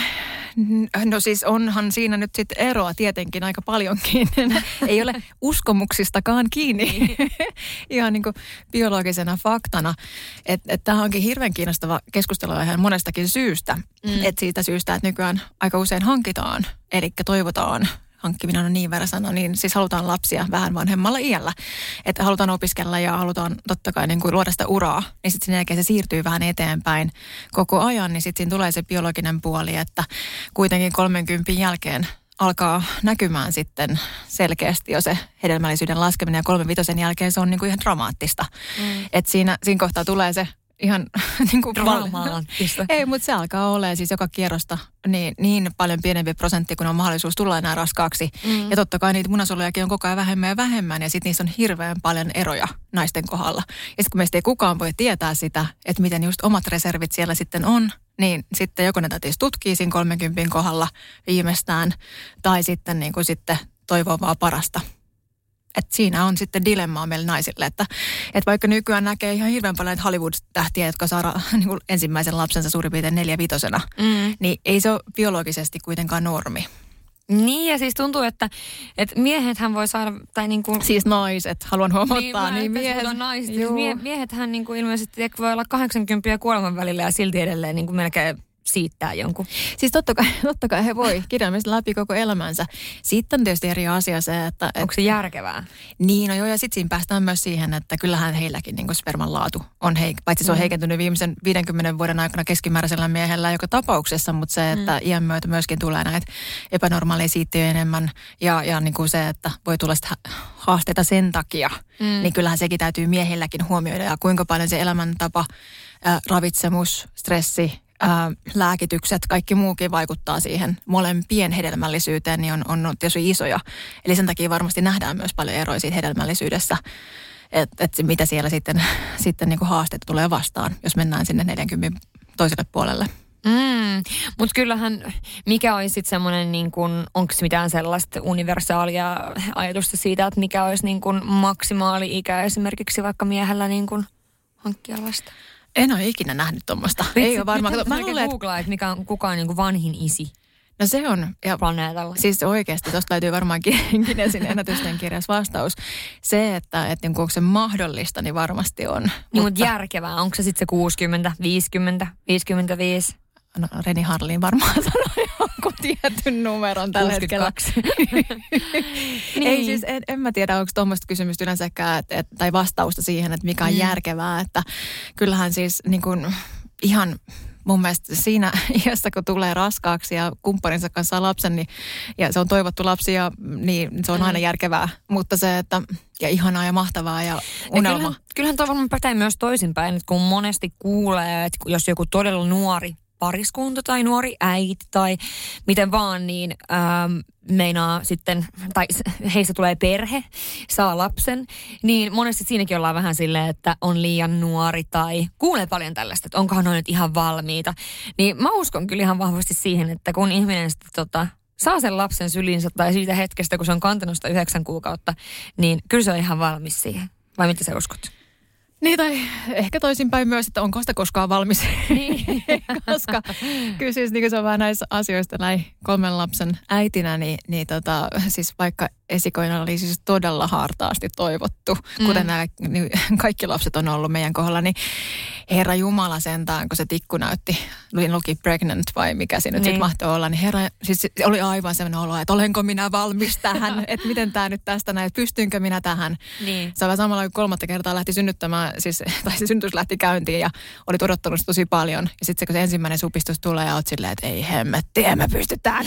S3: no siis onhan siinä nyt sitten eroa tietenkin aika paljonkin. Ei ole uskomuksistakaan kiinni. Ihan niin kuin biologisena faktana. Että et tämä onkin hirveän kiinnostava keskustelua ihan monestakin syystä. Mm. Että siitä syystä, että nykyään aika usein hankitaan, eli toivotaan. Hankkiminen on niin väärä sana, niin siis halutaan lapsia vähän vanhemmalla iällä. Että halutaan opiskella ja halutaan totta kai niin kuin luoda sitä uraa. Niin sitten sen jälkeen se siirtyy vähän eteenpäin koko ajan, niin sitten siinä tulee se biologinen puoli, että kuitenkin kolmenkympin jälkeen alkaa näkymään sitten selkeästi jo se hedelmällisyyden laskeminen ja kolmenvitosen jälkeen se on niin kuin ihan dramaattista. Mm. Että siinä, siinä kohtaa tulee se ihan niin kuin
S4: dramaattista.
S3: Ei, mutta se alkaa olemaan siis joka kierrosta niin, niin paljon pienempi prosentti, kun on mahdollisuus tulla enää raskaaksi. Mm. Ja totta kai niitä munasolujakin on koko ajan vähemmän ja vähemmän, ja sitten niissä on hirveän paljon eroja naisten kohdalla. Ja sitten kun meistä ei kukaan voi tietää sitä, että miten just omat reservit siellä sitten on, niin sitten joko ne täytyisi tutkia siinä kolmenkympin kohdalla viimeistään, tai sitten niin kuin sitten toivoo vaan parasta. Että siinä on sitten dilemmaa meille naisille, että, että vaikka nykyään näkee ihan hirveän paljon näitä Hollywood-tähtiä, jotka saa niin kuin ensimmäisen lapsensa suurin piirtein neljävitosena, mm. niin ei se ole biologisesti kuitenkaan normi.
S4: Niin, ja siis tuntuu, että, että miehethän voi saada, tai niin kuin...
S3: Siis naiset, haluan huomauttaa, niin,
S4: niin miehet... Naiset, siis mie, miehethän niin kuin ilmeisesti voi olla kahdeksankymmentä ja kuoleman välillä ja silti edelleen niin kuin melkein siittää jonkun.
S3: Siis totta kai, totta kai he voi kirjaimellisesti läpi koko elämänsä. Sitten on tietysti eri asia se, että...
S4: Onko se järkevää?
S3: Niin, no joo, ja sitten siinä päästään myös siihen, että kyllähän heilläkin niin kuin sperman laatu on heik... Paitsi se on heikentynyt viimeisen viidenkymmenen vuoden aikana keskimääräisellä miehellä joka tapauksessa, mutta se, että mm. iän myötä myöskin tulee näitä epänormaaleja siittiöitä enemmän ja, ja niin kuin se, että voi tulla sitä haasteita sen takia, mm. niin kyllähän sekin täytyy miehilläkin huomioida ja kuinka paljon se elämäntapa, äh, ravitsemus, stressi, Ää, lääkitykset, kaikki muukin vaikuttaa siihen molempien hedelmällisyyteen, niin on, on tietysti isoja. Eli sen takia varmasti nähdään myös paljon eroja siitä hedelmällisyydessä, että et mitä siellä sitten, sitten niin kuin haasteet tulee vastaan, jos mennään sinne neljänkymmenen toiselle puolelle.
S4: Mm, mutta kyllähän, mikä olisi sitten semmoinen, niin onko mitään sellaista universaalia ajatusta siitä, että mikä olisi niin kuin maksimaali-ikä esimerkiksi vaikka miehellä niin kuin hankkia lasta?
S3: En ole ikinä nähnyt tuommoista. Ei ole varmaan.
S4: Mä luulen, googlaa, että mikä on kukaan niin kuin vanhin isi.
S3: No se on. Ja
S4: planeetalla.
S3: Siis oikeasti, tuosta löytyy varmaankin Guinnessin ennätysten kirjassa vastaus. Se, että, että onko se mahdollista, niin varmasti on.
S4: Niin, mutta, mutta järkevää. Onko se sitten se kuusikymmentä, viisikymmentä, viisikymmentäviisi?
S3: No Reni Harlin varmaan sanoi jonkun tietyn numeron tällä hetkellä. Niin. Ei siis, en, en mä tiedä, onko tuommoista kysymystä yleensäkään, et, et, tai vastausta siihen, että mikä on mm. järkevää. Että kyllähän siis niin kun, ihan mun mielestä siinä iässä, kun tulee raskaaksi ja kumppaninsa kanssa saa lapsen, niin, ja se on toivottu lapsi, ja, niin se on aina järkevää. Mutta se, että ja ihanaa ja mahtavaa ja unelma. Ja
S4: kyllähän, kyllähän toi varmaan pätee myös toisinpäin, että kun monesti kuulee, että jos joku todella nuori pariskunta tai nuori äiti tai miten vaan, niin ähm, meinaa sitten, tai heistä tulee perhe, saa lapsen, niin monesti siinäkin ollaan vähän silleen, että on liian nuori tai kuulee paljon tällaista, että onkohan ne nyt ihan valmiita. Niin mä uskon kyllä ihan vahvasti siihen, että kun ihminen sitten tota, saa sen lapsen sylinsä tai siitä hetkestä, kun se on kantanut sitä yhdeksän kuukautta, niin kyllä se on ihan valmis siihen. Vai mitä sä uskot?
S3: Niin, tai ehkä toisinpäin myös, että onko sitä koskaan valmis. Niin. Koska kyllä siis niin se on vähän näissä asioista näin kolmen lapsen äitinä, niin, niin tota, siis vaikka esikoinen oli siis todella hartaasti toivottu, kuten mm. nämä kaikki lapset on ollut meidän kohdalla, niin Herra Jumala sentään, kun se tikku näytti, luki pregnant vai mikä siinä nyt niin. sitten mahtoi olla, niin herra, siis oli aivan sellainen olo, että olenko minä valmis tähän, että miten tämä nyt tästä näin, että pystynkö minä tähän. Niin. Se oli samalla kun kolmatta kertaa lähti synnyttämään, siis, tai se synnytys lähti käyntiin ja oli odottanut tosi paljon. Ja sitten se, kun se ensimmäinen supistus tulee ja oot silleen, että ei hemmetti, emme pystytään.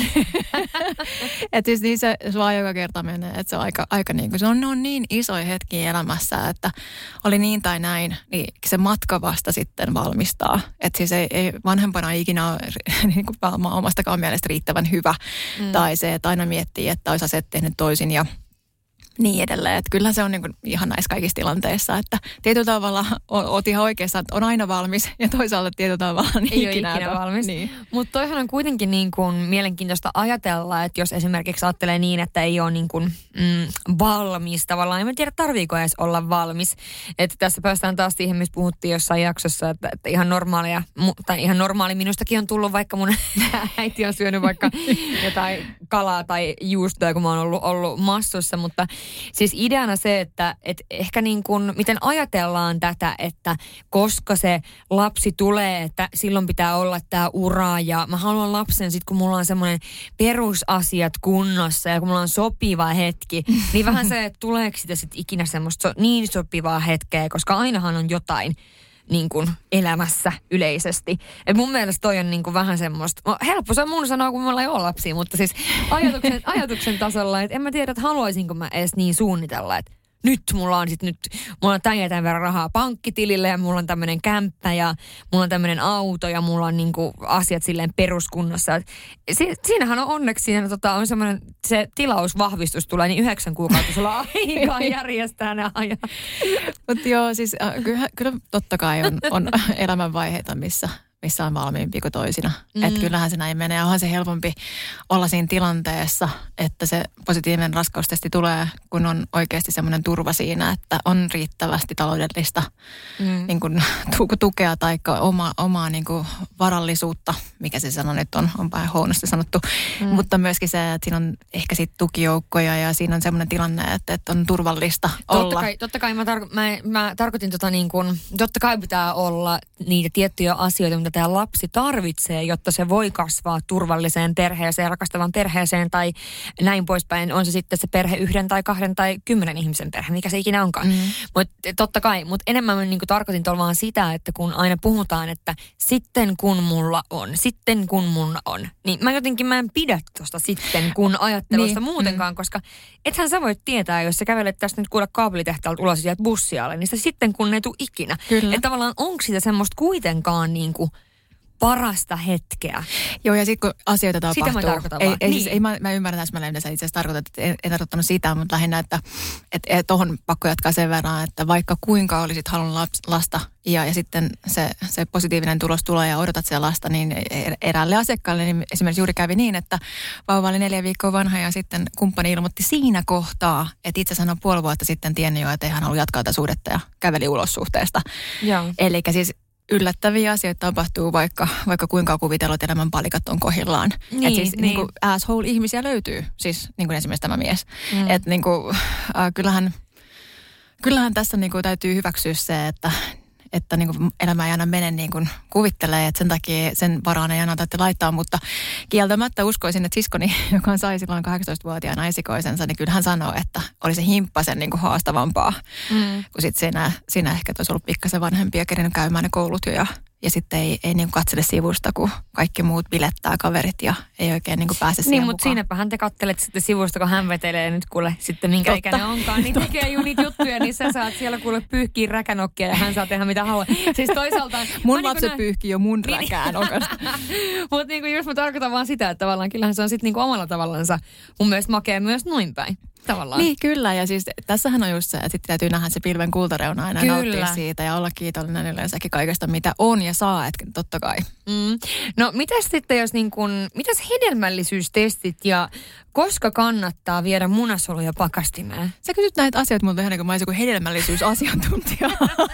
S3: Että siis niin se, se vaan joka kerta menee, että se on aika, aika niin kuin, se on, on niin isoja hetkiä elämässä, että oli niin tai näin, niin se matka vasta sitten valmistaa. Että siis ei, ei vanhempana ikinä ole niin kuin omastakaan mielestä riittävän hyvä. Mm. Tai se, että aina miettii, että olisi asiat tehnyt toisin ja niin edelleen. Että kyllähän se on niin kuin ihan näissä kaikissa tilanteissa, että tietyllä tavalla oot ihan oikeassa, että on aina valmis ja toisaalta tietyllä tavalla niin
S4: ei ikinä, ikinä valmis. Niin. Mutta toihan on kuitenkin niin kuin mielenkiintoista ajatella, että jos esimerkiksi ajattelee niin, että ei ole niin kuin, mm, valmis tavallaan. En tiedä, tarviiko edes olla valmis. Että tässä päästään taas siihen, missä puhuttiin jossain jaksossa, että, että ihan normaalia, tai ihan normaali minustakin on tullut, vaikka mun äiti on syönyt vaikka jotain kalaa tai juustoa, kun mä oon ollut, ollut massossa, mutta siis ideana se, että, että ehkä niin kuin, miten ajatellaan tätä, että koska se lapsi tulee, että silloin pitää olla tämä ura ja mä haluan lapsen sitten, kun mulla on semmoinen perusasiat kunnossa ja kun mulla on sopiva hetki, niin vähän se, että tuleeko sitä sitten ikinä semmoista so, niin sopivaa hetkeä, koska ainahan on jotain niin kuin elämässä yleisesti. Et mun mielestä toi on niin kuin vähän semmoista, helppo se on mun sanoa, kun mulla ei ole lapsia, mutta siis ajatuksen, ajatuksen tasolla, että en mä tiedä, että haluaisinko mä edes niin suunnitella, että nyt mulla on sit nyt, mulla on tämän ja tämän verran rahaa pankkitilille ja mulla on tämmöinen kämppä ja mulla on tämmöinen auto ja mulla on niinku asiat silleen peruskunnossa. Si- siinähän on onneksi, siinä tota, on semmoinen, se tilausvahvistus tulee, niin yhdeksän kuukautta sulla on aikaa järjestää nämä ajat.
S3: Mutta joo, siis äh, kyllä, kyllä totta kai on, on elämänvaiheita, missä missä on valmiimpi kuin toisina. Mm. Että kyllähän se näin menee. Ja onhan se helpompi olla siinä tilanteessa, että se positiivinen raskaustesti tulee, kun on oikeasti semmoinen turva siinä, että on riittävästi taloudellista mm. niin kuin, tukea tai oma, omaa niin kuin, varallisuutta, mikä se sano nyt on, on vähän huonosti sanottu. Mm. Mutta myöskin se, että siinä on ehkä sitten tukijoukkoja ja siinä on semmoinen tilanne, että, että on turvallista
S4: totta
S3: olla.
S4: Kai, totta kai mä, tarko- mä, mä tarkoitin tota niin kuin, totta kai pitää olla niitä tiettyjä asioita, mitä tämä lapsi tarvitsee, jotta se voi kasvaa turvalliseen perheeseen, rakastavan perheeseen tai näin poispäin. On se sitten se perhe yhden tai kahden tai kymmenen ihmisen perhe, mikä se ikinä onkaan. Mm. Mutta totta kai, mutta enemmän mä niin kuin tarkoitin tuolla vaan sitä, että kun aina puhutaan, että sitten kun mulla on, sitten kun mun on, niin mä jotenkin mä en pidä tuosta sitten kun ajattelusta niin. muutenkaan, mm. koska ethän sä voit tietää, jos sä kävelet tästä nyt kuule kaapelitehtaalta ulos ja sieltä bussialle, niin sitä sitten kun ne tuu ikinä. Että tavallaan onko sitä semmoista kuitenkaan niin kuin parasta hetkeä.
S3: Joo, ja sitten kun asioita tapahtuu.
S4: Sitä mä tarkoitan
S3: ei,
S4: vaan.
S3: ei,
S4: niin.
S3: siis, ei, mä, mä ymmärrän täsmälleen, mitä sä itse asiassa tarkoitat. En, en tarkoittanut sitä, mutta lähinnä, että et, tuohon pakko jatkaa sen verran, että vaikka kuinka olisit halunnut laps, lasta ja, ja sitten se, se positiivinen tulos tulee ja odotat sitä lasta, niin eräälle asiakkaalle niin esimerkiksi juuri kävi niin, että vauva oli neljä viikkoa vanha ja sitten kumppani ilmoitti siinä kohtaa, että itse sanoi puoli vuotta sitten tiennyt jo, että ei hän halua jatkaa tätä suhdetta ja käveli ulos suhteesta. Eli siis yllättäviä asioita tapahtuu, vaikka, vaikka kuinka kuvitellut elämän palikat on kohillaan.
S4: Niin,
S3: että siis
S4: niin.
S3: niin kuin asshole-ihmisiä löytyy, siis niin kuin esimerkiksi tämä mies. Mm. Että niin kuin, äh, kyllähän, kyllähän tässä niin kuin täytyy hyväksyä se, että että niin kuin elämä ei aina mene niin kuin kuvittelee, että sen takia sen varaan ei aina tarvitse laittaa, mutta kieltämättä uskoisin, että siskoni, joka sai silloin kahdeksantoistavuotiaana esikoisensa, niin kyllä hän sanoo, että oli se himppasen niin kuin haastavampaa, mm. kun sitten siinä, siinä ehkä olisi ollut pikkasen vanhempi ja kerinyt käymään ne koulut jo ja Ja sitten ei, ei niin kuin katsele sivusta, kun kaikki muut bilettää kaverit ja ei oikein niin kuin pääse siihen
S4: niin,
S3: mukaan.
S4: mutta siinäpähän te kattelet sitten sivusta, kun hän vetelee nyt kuule sitten minkä Totta. ikäinen onkaan. Niin Totta. tekee ju niitä juttuja, niin sä saat siellä kuule pyyhkiä räkänokkia ja hän saa tehdä mitä haluaa. Siis toisaalta
S3: mun lapset niin pyyhkii jo mun räkään okasta.
S4: Mutta niin kuin just mä tarkoitan vaan sitä, että tavallaan kyllähän se on sitten niin kuin omalla tavallansa mun mielestä makea myös noin päin. Tavallaan.
S3: Niin, kyllä. Ja siis tässähän on just se, että sitten täytyy nähdä se pilven kultareuna aina kyllä. nauttia siitä ja olla kiitollinen yleensäkin kaikesta, mitä on ja saa, että totta kai.
S4: Mm. No, mitäs sitten, jos niin kun, mitäs hedelmällisyystestit ja koska kannattaa viedä munasoluja pakastimeen?
S3: Sä kysyt näitä asioita multa ihan niin kuin mä olisin joku hedelmällisyysasiantuntija.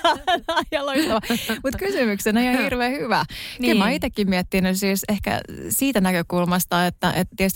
S3: Ja loistava. Mutta kysymyksenä ihan hirveän hyvä. Niin. Kyllä mä itsekin miettinyt siis ehkä siitä näkökulmasta, että, että tietysti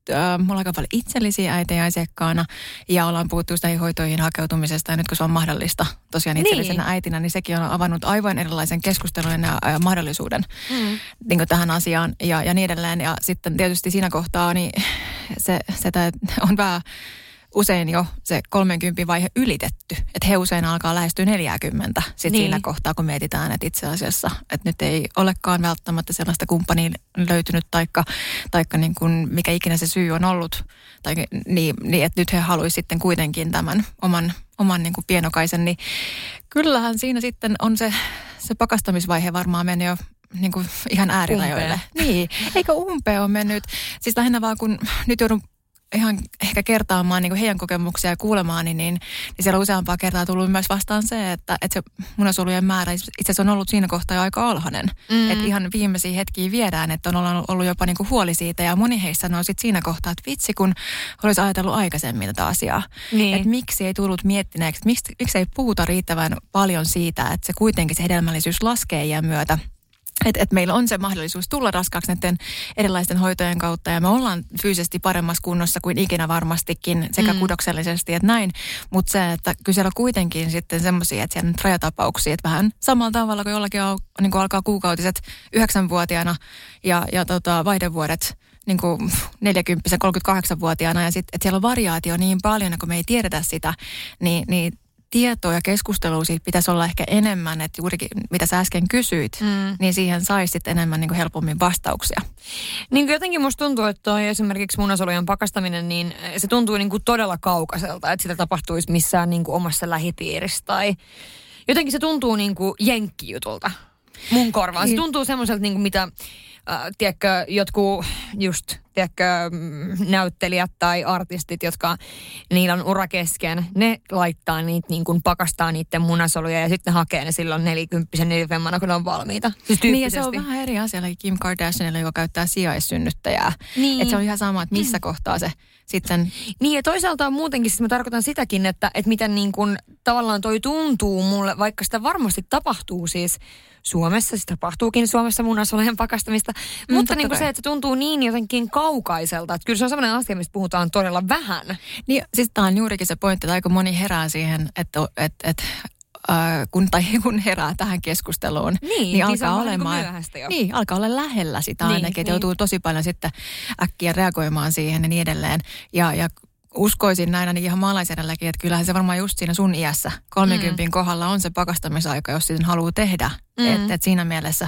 S3: äh, mulla on aika paljon itsellisiä äitejä asiakkaana ja ollaan puhuttu näihin hoitoihin hakeutumisesta ja nyt kun se on mahdollista tosiaan itsellisenä niin. äitinä, niin sekin on avannut aivan erilaisen keskustelun ja, ja mahdollisuuden mm. niin tähän asiaan ja, ja niin edelleen. Ja sitten tietysti siinä kohtaa niin se, se on vähän usein jo se kolmenkympin vaihe ylitetty. Että he usein alkaa lähestyä neljäkymmentä sitten niin. siinä kohtaa, kun mietitään, että itse asiassa, että nyt ei olekaan välttämättä sellaista kumppania löytynyt, taikka, taikka niin kuin mikä ikinä se syy on ollut. Tai niin, niin että nyt he haluaisivat sitten kuitenkin tämän oman, oman niin kuin pienokaisen. Niin kyllähän siinä sitten on se, se pakastamisvaihe varmaan mennyt jo niin kuin ihan äärirajoille. Niin, eikä umpea ole mennyt. Siis lähinnä vaan kun nyt joudun ihan ehkä kertaamaan niin kuin heidän kokemuksia ja kuulemaan, niin, niin, niin siellä useampaa kertaa tullut myös vastaan se, että, että se munasolujen määrä itse asiassa on ollut siinä kohtaa jo aika alhainen. Mm. Että ihan viimeisiä hetkiä viedään, että on ollut jopa niin kuin huoli siitä ja moni heistä sanoo sitten siinä kohtaa, että vitsi kun olisi ajatellut aikaisemmin tätä asiaa. Niin. Että miksi ei tullut miettineeksi, miksi, miksi ei puhuta riittävän paljon siitä, että se kuitenkin se hedelmällisyys laskee iän myötä. Että et meillä on se mahdollisuus tulla raskaaksi näiden erilaisten hoitojen kautta ja me ollaan fyysisesti paremmassa kunnossa kuin ikinä varmastikin sekä mm. kudoksellisesti että näin. Mutta se, että kyllä siellä on kuitenkin sitten semmoisia, että siellä on rajatapauksia, että vähän samalla tavalla kuin jollakin on, niin kuin alkaa kuukautiset yhdeksänvuotiaana ja, ja tota, vaihdevuodet niin kuin neljäkymppisen, kolmekymmentäkahdeksanvuotiaana ja sitten, että siellä on variaatio niin paljon, kun me ei tiedetä sitä, niin, niin tietoa ja keskustelua siitä pitäisi olla ehkä enemmän, että juurikin mitä sä äsken kysyit, mm. niin siihen saisi sitten enemmän niin kuin helpommin vastauksia.
S4: Niin jotenkin musta tuntuu, että toi esimerkiksi munasolujen pakastaminen, niin se tuntuu niin kuin todella kaukaiselta, että sitä tapahtuisi missään niin kuin omassa lähipiirissä tai jotenkin se tuntuu niin kuin jenkkijutulta mun korvaan. Se tuntuu semmoiselta, niin kuin mitä, äh, tiedätkö, jotkut just, tiedätkö, näyttelijät tai artistit, jotka niillä on ura kesken, ne laittaa niitä, niin kuin pakastaa niiden munasoluja ja sitten hakee ne silloin nelikymppisen nelifemmana, kun ne on valmiita. Siis
S3: niin ja se on vähän eri asia, Kim Kardashianilla, joka käyttää sijaissynnyttäjää. Niin. Että se on ihan sama, että missä mm. kohtaa se sitten.
S4: Niin ja toisaalta on muutenkin, siis mä tarkoitan sitäkin, että, että miten niin kuin tavallaan toi tuntuu mulle, vaikka sitä varmasti tapahtuu siis Suomessa, siis tapahtuukin Suomessa munasolujen pakastamista, mm, mutta niin kuin se, että se tuntuu niin jotenkin kaukaiselta, että kyllä se on sellainen asia, mistä puhutaan todella vähän.
S3: Niin siis tämä on juurikin se pointti, että aika moni herää siihen, että, että, että äh, kun, tai kun herää tähän keskusteluun,
S4: niin,
S3: niin,
S4: niin
S3: alkaa
S4: olemaan,
S3: niin niin, alkaa olla lähellä sitä ainakin, niin, että niin. joutuu tosi paljon sitten äkkiä reagoimaan siihen ja niin edelleen. Ja, ja uskoisin näin ainakin ihan maalaisjärjelläkin, että kyllähän se varmaan just siinä sun iässä kolmenkympin mm. kohdalla on se pakastamisaika, jos sen haluaa tehdä. Mm. Että et siinä mielessä,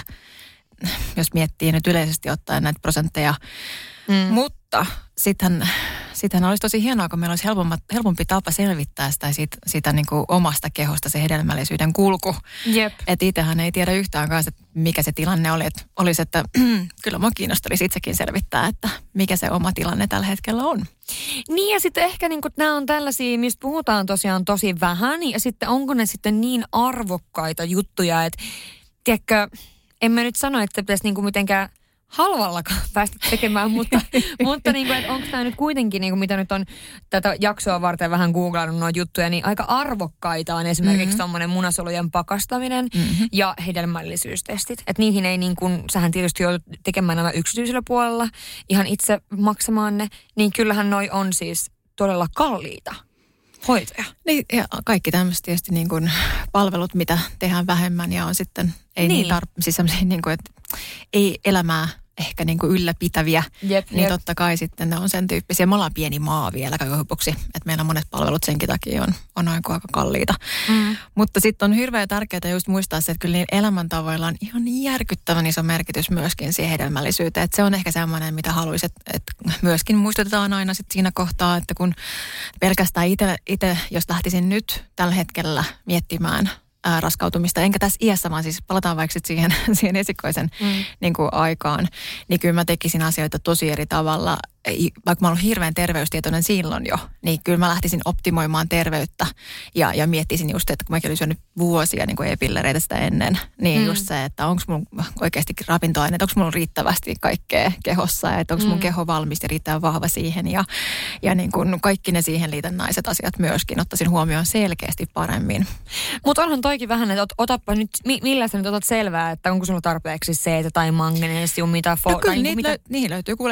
S3: jos miettii nyt yleisesti ottaen näitä prosentteja, mm. mutta sittenhän, sittenhän olisi tosi hienoa, kun meillä olisi helpommat, helpompi tapa selvittää sitä, siitä, siitä niin kuin omasta kehosta se hedelmällisyyden kulku.
S4: Jep.
S3: Että itsehän ei tiedä yhtään kanssa, että mikä se tilanne oli. Että olisi, että kyllä minua kiinnostelisi itsekin selvittää, että mikä se oma tilanne tällä hetkellä on.
S4: Niin ja sitten ehkä niin kuin nämä on tällaisia, mistä puhutaan tosiaan tosi vähän ja sitten onko ne sitten niin arvokkaita juttuja, että tiedätkö, en mä nyt sano, että pitäisi niin kuin mitenkään halvallakaan päästä tekemään, mutta, mutta niin kuin, että onko tämä nyt kuitenkin, niin kuin mitä nyt on tätä jaksoa varten vähän googlannut noita juttuja, niin aika arvokkaita on esimerkiksi mm-hmm. tommoinen munasolujen pakastaminen mm-hmm. ja hedelmällisyystestit. Että niihin ei niin kuin, sähän tietysti joudut tekemään nämä yksityisellä puolella, ihan itse maksamaan ne, niin kyllähän noi on siis todella kalliita hoitoja.
S3: Niin, ja kaikki tämmöiset tietysti niin kuin palvelut, mitä tehdään vähemmän ja on sitten, ei niin, niin tar- siis semmoisia niin kuin, että ei elämää ehkä niin kuin ylläpitäviä,
S4: jep,
S3: niin
S4: jep.
S3: totta kai sitten ne on sen tyyppisiä. Me ollaan pieni maa vielä kaikohupuksi, että meillä monet palvelut senkin takia on, on aika kalliita. Mm. Mutta sitten on hirveän tärkeää just muistaa se, että kyllä niin elämäntavoilla on ihan järkyttävän iso merkitys myöskin siihen hedelmällisyyteen. Että se on ehkä semmoinen, mitä haluaisin, että, että myöskin muistutetaan aina sitten siinä kohtaa, että kun pelkästään itse, jos lähtisin nyt tällä hetkellä miettimään Ää, raskautumista, enkä tässä iässä, vaan siis palataan vaikka siihen, siihen esikoisen mm. niin kuin aikaan, niin kyllä mä tekisin asioita tosi eri tavalla. Vaikka mä olen hirveän terveystietoinen silloin jo, niin kyllä mä lähtisin optimoimaan terveyttä ja, ja miettisin just, että kun mäkin olin syönyt vuosia niin kuin e-pillereitä sitä ennen, niin mm. just se, että onko mun oikeasti ravintoaineet, onko mulla riittävästi kaikkea kehossa ja että onko mun mm. keho valmis ja riittävän vahva siihen ja, ja niin kuin kaikki ne siihen liitännäiset asiat myöskin ottaisin huomioon selkeästi paremmin.
S4: Mutta onhan toikin vähän, että ot, otappa nyt, mi, millä sä nyt otat selvää, että onko sulla tarpeeksi seetä tai mangnesiumia tai fo-
S3: no kyllä,
S4: tai
S3: niitä
S4: mitä?
S3: Lö, niihin löytyy kuule ihan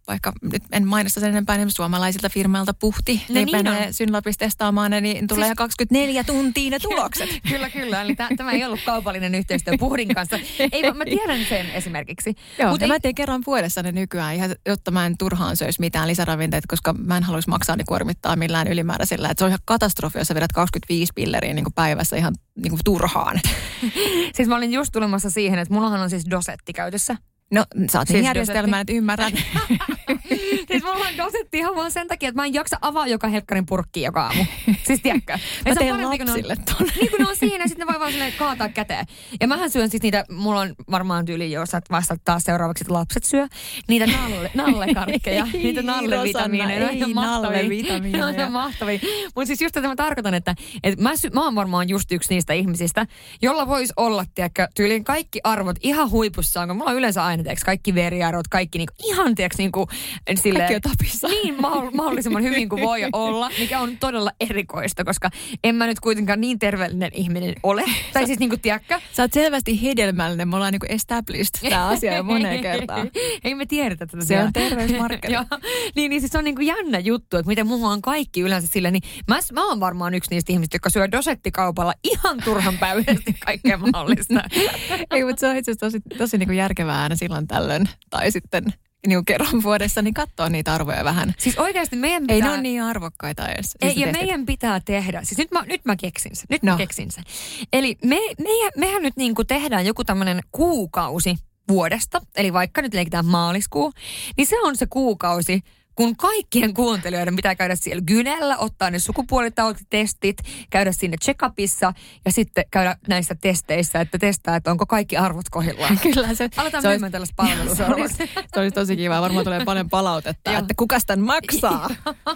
S3: vaikka nyt en mainosta sen enempää, niin suomalaisilta firmalta Puhti.
S4: No
S3: niin
S4: niin
S3: menee Synlabissa testaamaan ne, niin tulee siis kaksikymmentäneljä tuntia ne tulokset.
S4: Kyllä, kyllä. Eli t- tämä ei ollut kaupallinen yhteistyö Puhdin kanssa. Ei, mä tiedän sen esimerkiksi.
S3: Joo,
S4: Mut
S3: ja
S4: ei...
S3: mä teen kerran vuodessa ne nykyään, ihan, jotta mä en turhaan söisi mitään lisäravinteita, koska mä en haluaisi maksaa niin kuormittaa millään ylimääräisellä. Et se on ihan katastrofi, jos sä vedät kaksikymmentäviisi pilleriä niin kuin päivässä ihan niin kuin turhaan.
S4: Siis mä olin just tulemassa siihen, että mullahan on siis dosetti käytössä.
S3: No, sä oot
S4: siis
S3: niin järjestelmän, että ymmärrän.
S4: Siis mulla on dosetti ihan vaan sen takia, että mä en jaksa avaa joka helkkarin purkki joka aamu. Siis tiedätkö?
S3: Mä teen lapsille tuonne.
S4: Niin kun ne on siinä, sitten ne voi vaan silleen kaataa käteen. Ja mähän syön siis niitä, mulla on varmaan tyyli, jos sä vastaat taas seuraavaksi, että lapset syö, niitä nalle, nallekarkkeja, niitä nallevitamiineja.
S3: Ei nallevitamiineja.
S4: Ne on mahtavia. Mutta siis just tätä mä tarkoitan, että, että mä, sy- mä oon varmaan just yksi niistä ihmisistä, jolla voisi olla, tiedätkö, tyyliin kaikki arvot ihan huipussaan, kun mulla on yleensä aina, tiedätkö, kaikki veriarvot, kaikki niinku, ihan, tiedätkö, niinku, silleen,
S3: kaikki on tapissa.
S4: Niin mahdollisimman hyvin kuin voi olla, mikä on todella erikoista, koska en mä nyt kuitenkaan niin terveellinen ihminen ole. Tai siis niinku, tiedätkö?
S3: Sä oot selvästi hedelmällinen. Me ollaan niinku established tää asia jo moneen kertaan.
S4: Ei me tiedetä tätä.
S3: Se on terveysmarkkeri.
S4: niin, niin siis se on niinku jännä juttu, että miten mulla on kaikki yleensä sillä. Niin mä, mä oon varmaan yksi niistä ihmistä, jotka syö dosettikaupalla ihan turhan päiväisesti kaikkea mahdollista.
S3: Ei, mutta se on itse asiassa tosi, tosi niinku järkevää aina silloin tällöin. Tai sitten niin kuin kerran vuodessa, niin katsoo niitä arvoja vähän.
S4: Siis oikeasti meidän pitää...
S3: Ei ne ole niin arvokkaita edes. Siis
S4: ei, ja
S3: testit.
S4: meidän pitää tehdä. Siis nyt mä, nyt mä keksin sen. Nyt
S3: no.
S4: mä keksin sen. Eli me, meidän, mehän nyt niin kuin tehdään joku tämmöinen kuukausi vuodesta. Eli vaikka nyt leikitään maaliskuu. Niin se on se kuukausi, kun kaikkien kuuntelijoiden pitää käydä siellä Gynellä, ottaa ne sukupuolitautitestit, käydä sinne check-upissa ja sitten käydä näissä testeissä, että testaa, että onko kaikki arvot kohdillaan.
S3: Kyllä se.
S4: Aletaan
S3: se
S4: myymään tällaista palvelua.
S3: Se olisi, se olisi tosi kiva. Varmaan tulee paljon palautetta, että kukas tämän maksaa.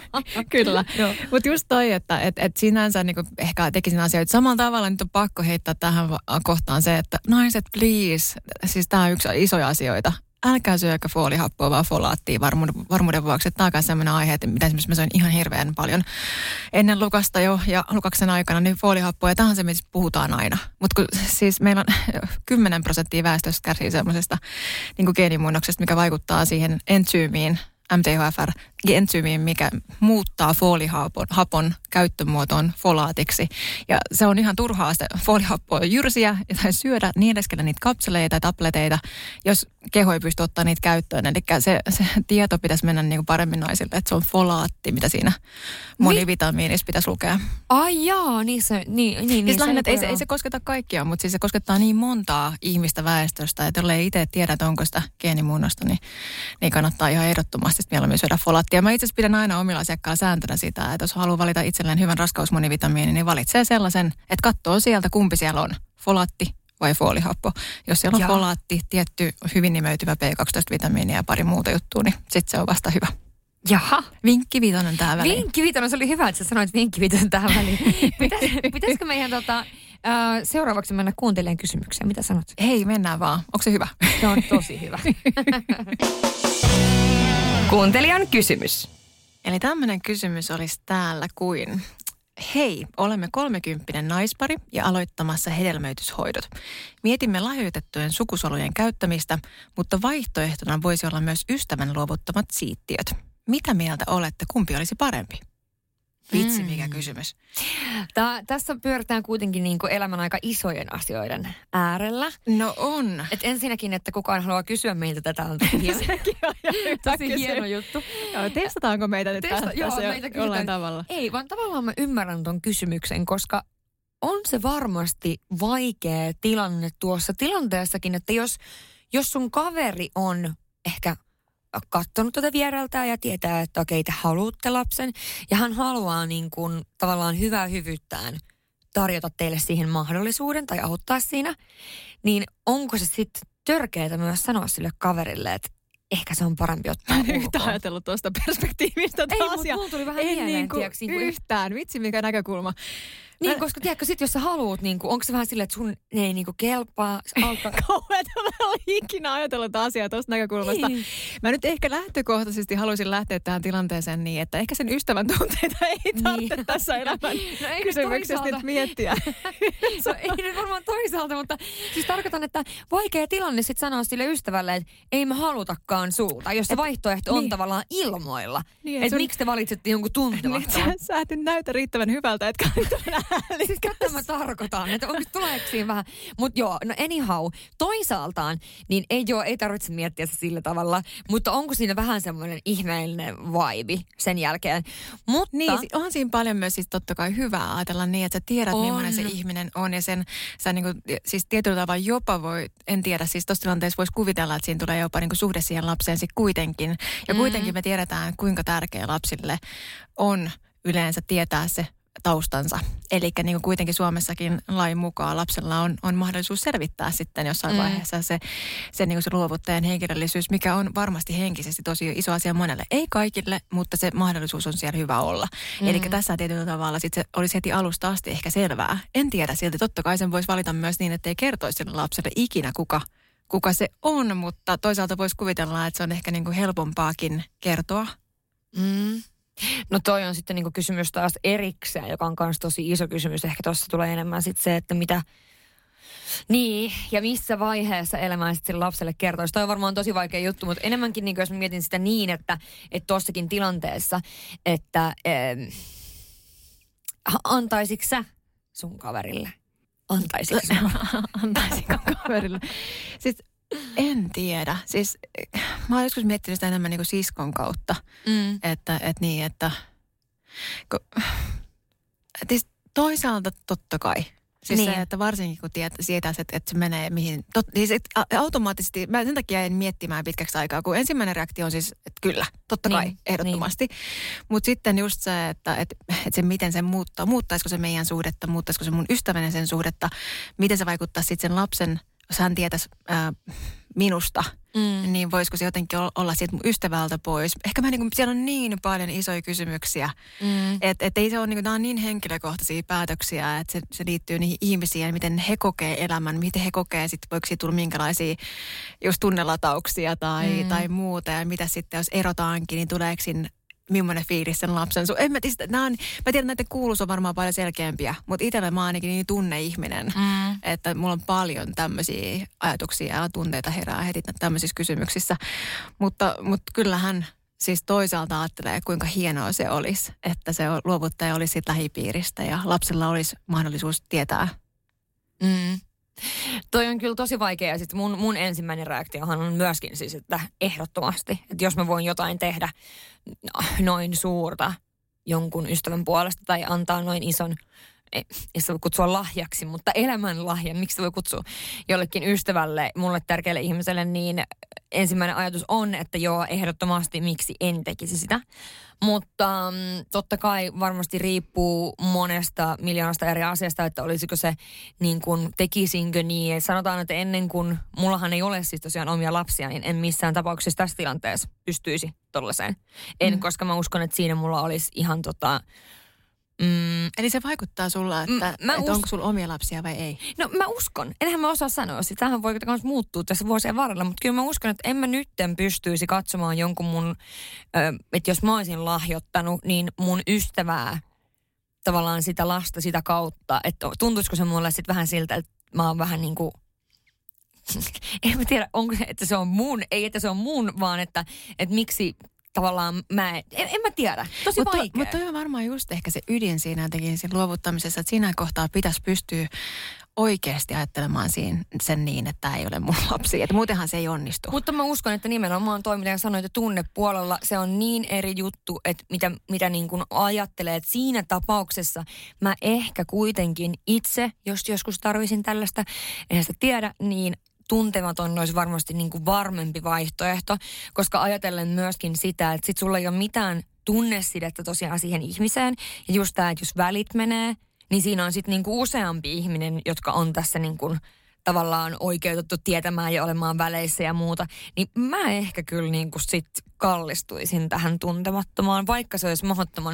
S3: Kyllä. Mutta just toi, että et, et sinänsä niinku ehkä tekisin asioita samalla tavalla. Nyt on pakko heittää tähän kohtaan se, että naiset please. Siis tämä on yksi isoja asioita. Älkää syökö foolihappoa, vaan folaattia varmuuden, varmuuden vuoksi. Että tämä on myös sellainen aihe, että mitä esimerkiksi mä söin ihan hirveän paljon ennen Lukasta jo ja Lukaksen aikana, niin foolihappoa. Ja tämä on se, mistä puhutaan aina. Mutta siis meillä on kymmenen prosenttia väestöstä kärsii semmoisesta niin geenimuunnoksesta, mikä vaikuttaa siihen entsyymiin, M T H F R-entsyymiin, mikä muuttaa foolihapon hapon käyttömuotoon folaatiksi. Ja se on ihan turhaa se foolihappoa jyrsiä tai syödä niin edeskellä niitä kapseleita tai tableteita, jos keho ei pysty ottaa niitä käyttöön. Eli se, se tieto pitäisi mennä niin kuin paremmin naisille, että se on folaatti, mitä siinä monivitamiinissa pitäisi lukea.
S4: Ai jaa, niin se, niin, niin,
S3: siis
S4: niin
S3: lähinnä, ei, se, ei se kosketa kaikkia, mutta siis se koskettaa niin montaa ihmistä väestöstä, että jollei itse tiedä, että onko sitä geenimuunnosta, niin, niin kannattaa ihan ehdottomasti mieluummin syödä folaattia. Mä itse asiassa pidän aina omilla asiakkailla sääntönä sitä, että jos haluaa valita itselleen hyvän raskausmonivitamiinin, niin valitsee sellaisen, että katsoo sieltä, kumpi siellä on, folaatti vai foolihappo. Jos siellä on Jaa. folaatti, tietty hyvin nimeytyvä B kaksitoista-vitamiinia ja pari muuta juttua, niin sitten se on vasta hyvä.
S4: Jaha.
S3: Vinkkivitonen tähän väliin.
S4: Vinkkivitonen, se oli hyvä, että sä sanoit vinkkivitonen tähän väliin. Pitäis, pitäisikö meidän tota, äh, seuraavaksi mennä kuuntelijan kysymykseen? Mitä sanot?
S3: Hei, mennään vaan. Onko se hyvä?
S4: Se on tosi hyvä. Kuuntelijan kysymys.
S3: Eli tämmöinen kysymys olisi täällä kuin, hei, olemme kolmekymppinen naispari ja aloittamassa hedelmöityshoidot. Mietimme lahjoitettujen sukusolujen käyttämistä, mutta vaihtoehtona voisi olla myös ystävän luovuttamat siittiöt. Mitä mieltä olette, kumpi olisi parempi? Vitsi, mikä kysymys.
S4: Tää, tässä pyöritään kuitenkin niin kuin elämän aika isojen asioiden äärellä.
S3: No on.
S4: Et ensinnäkin, että kukaan haluaa kysyä meiltä tätä on tosi hieno, tosi hieno juttu.
S3: Joo, testataanko meitä nyt
S4: Testa,
S3: tässä
S4: joo,
S3: jo
S4: meitä
S3: jollain tavalla?
S4: Ei, vaan tavallaan mä ymmärrän ton kysymyksen, koska on se varmasti vaikea tilanne tuossa tilanteessakin, että jos, jos sun kaveri on ehkä katsonut tätä viereltään ja tietää, että okei, te haluatte lapsen. Ja hän haluaa niin kuin tavallaan hyvää hyvyyttään tarjota teille siihen mahdollisuuden tai auttaa siinä. Niin onko se sitten törkeätä myös sanoa sille kaverille, että ehkä se on parempi ottaa ulkoon?
S3: En yhtään ajatellut tuosta perspektiivistä.
S4: Ei, mutta mulla tuli vähän
S3: en
S4: mieleen,
S3: niinku
S4: tiiäks, niin
S3: yhtään. Vitsi, mikä näkökulma.
S4: Niin, koska tiedätkö, sit jos sä haluut, niin onko se vähän silleen, että sun ne ei niin kuin kelpaa? Alkaa...
S3: Kauheeta, mä olen ikinä ajatellut asiaa tuosta näkökulmasta. Niin. Mä nyt ehkä lähtökohtaisesti haluaisin lähteä tähän tilanteeseen niin, että ehkä sen ystävän tunteita ei tarvitse niin. tässä elämän no kysymyksestä nyt miettiä.
S4: No, ei nyt varmaan toisaalta, mutta siis tarkoitan, että vaikea tilanne sitten sanoa sille ystävälle, että ei me halutakaan sulta, jos se et, vaihtoehto on niin. tavallaan ilmoilla. Niin, että sun... miksi te valitsette jonkun tuntemattoman?
S3: Niin, sä et nyt näytä riittävän hyvältä, etkä
S4: siis tätä mä tarkoitan, että onko tuleeko siinä vähän. Mutta joo, no anyhow, toisaaltaan, niin ei joo, ei tarvitse miettiä se sillä tavalla, mutta onko siinä vähän semmoinen ihmeellinen vibe sen jälkeen. Mutta
S3: niin, onhan siinä paljon myös siis totta kai hyvää ajatella niin, että sä tiedät, on. millainen se ihminen on ja sen, sä niinku, siis tietyllä tavalla jopa voi, en tiedä, siis tuossa tilanteessa voisi kuvitella, että siinä tulee jopa niinku suhde siihen lapseen sit kuitenkin. Ja mm. kuitenkin me tiedetään, kuinka tärkeä lapsille on yleensä tietää se taustansa. Eli niin kuin kuitenkin Suomessakin lain mukaan lapsella on, on mahdollisuus selvittää sitten jossain mm. vaiheessa se, se, niin kuin se luovuttajan henkilöllisyys, mikä on varmasti henkisesti tosi iso asia monelle. Ei kaikille, mutta se mahdollisuus on siellä hyvä olla. Mm. Eli tässä tietyllä tavalla sitten se olisi heti alusta asti ehkä selvää. En tiedä silti. Totta kai sen voisi valita myös niin, että ei kertoisi sille lapselle ikinä kuka, kuka se on, mutta toisaalta voisi kuvitella, että se on ehkä niin kuin helpompaakin kertoa.
S4: Mm. No toi on sitten niinku kysymys taas erikseen, joka on myös tosi iso kysymys. Ehkä tuossa tulee enemmän sitten se, että mitä, niin, ja missä vaiheessa elämää sitten sille lapselle kertoisi. Toi on varmaan tosi vaikea juttu, mutta enemmänkin niinku jos mä mietin sitä niin, että tuossakin tilanteessa, että äh, antaisitko sä sun kaverille? Antaisitko sä?
S3: Antaisitko kaverille? Siis en tiedä. Siis mä oon joskus miettinyt sitä enemmän niin kuin siskon kautta. Mm. Että, että niin, että kun, että toisaalta totta kai. Siis niin. se, että varsinkin kun tietää, että, että se menee mihin. Tot, siis automaattisesti, mä sen takia en miettimään pitkäksi aikaa, kun ensimmäinen reaktio on siis, että kyllä, totta kai, niin. ehdottomasti. Niin. Mutta sitten just se, että, että, että se miten se muuttaa, muuttaisiko se meidän suhdetta, muuttaisiko se mun ystävänen sen suhdetta, miten se vaikuttaa sitten sen lapsen, jos hän tietäisi ää, minusta, mm. niin voisiko se jotenkin olla siitä mun ystävältä pois. Ehkä mä niin kuin, siellä on niin paljon isoja kysymyksiä, mm. että et ei se ole, niin kuin, nämä on niin henkilökohtaisia päätöksiä, että se, se liittyy niihin ihmisiin ja miten he kokee elämän, miten he kokee, sitten voiko siitä tulla minkälaisia just tunnelatauksia tai, mm. tai muuta. Ja mitä sitten, jos erotaankin, niin tuleeko siinä millainen fiilis sen lapsen sun. En mä, tiedä, on, mä tiedän, että näiden kuuluus on varmaan paljon selkeämpiä, mutta itselle mä oon ainakin niin tunneihminen, mm. että mulla on paljon tämmöisiä ajatuksia ja tunteita herää heti tämmöisissä kysymyksissä. Mutta, mutta kyllähän siis toisaalta ajattelee, kuinka hienoa se olisi, että se luovuttaja olisi siitä lähipiiristä ja lapsella olisi mahdollisuus tietää.
S4: Mm. Toi on kyllä tosi vaikea. Sitten mun, mun ensimmäinen reaktiohan on myöskin siis, että ehdottomasti, että jos mä voin jotain tehdä noin suurta jonkun ystävän puolesta tai antaa noin ison, ei se voi kutsua lahjaksi, mutta elämän lahjan, miksi se voi kutsua jollekin ystävälle, mulle tärkeälle ihmiselle, niin ensimmäinen ajatus on, että joo, ehdottomasti miksi en tekisi sitä. Mutta um, totta kai varmasti riippuu monesta miljoonasta eri asiasta, että olisiko se niin kuin tekisinkö niin. Et sanotaan, että ennen kuin, mullahan ei ole siis tosiaan omia lapsia, niin en missään tapauksessa tässä tilanteessa pystyisi tollaiseen. En, mm. koska mä uskon, että siinä mulla olisi ihan tota...
S3: Mm. Eli se vaikuttaa sulla, että, mä että us... onko sulla omia lapsia vai ei?
S4: No mä uskon. Enhän mä osaa sanoa. Tämähän voi myös muuttua tässä vuosien varrella, mutta kyllä mä uskon, että en mä nytten pystyisi katsomaan jonkun mun, että jos mä olisin lahjoittanut, niin mun ystävää tavallaan sitä lasta sitä kautta, että tuntuisiko se mulle sitten vähän siltä, että mä oon vähän niin kuin, en mä tiedä, onko se, että se on mun, ei että se on mun, vaan että, että miksi tavallaan mä, en, en mä tiedä. Tosi
S3: mutta,
S4: vaikea.
S3: Mutta toi on varmaan just ehkä se ydin siinä jotenkin siinä luovuttamisessa, että siinä kohtaa pitäisi pystyä oikeasti ajattelemaan siinä, sen niin, että tämä ei ole mun lapsi. Että muutenhan se ei onnistu.
S4: Mutta mä uskon, että nimenomaan toi, mitä sanoit, että tunnepuolella se on niin eri juttu, että mitä, mitä niin kuin ajattelee. Että siinä tapauksessa mä ehkä kuitenkin itse, jos joskus tarvisin tällaista, eihän sitä tiedä, niin tuntematon olisi varmasti niin kuin varmempi vaihtoehto, koska ajatellen myöskin sitä, että sit sulla ei ole mitään tunnesidettä tosiaan siihen ihmiseen. Ja just tämä, että jos välit menee, niin siinä on sitten niin kuin useampi ihminen, jotka on tässä niin kuin tavallaan oikeutettu tietämään ja olemaan väleissä ja muuta. Niin mä ehkä kyllä niin kuin sit kallistuisin tähän tuntemattomaan, vaikka se olisi mahdottoman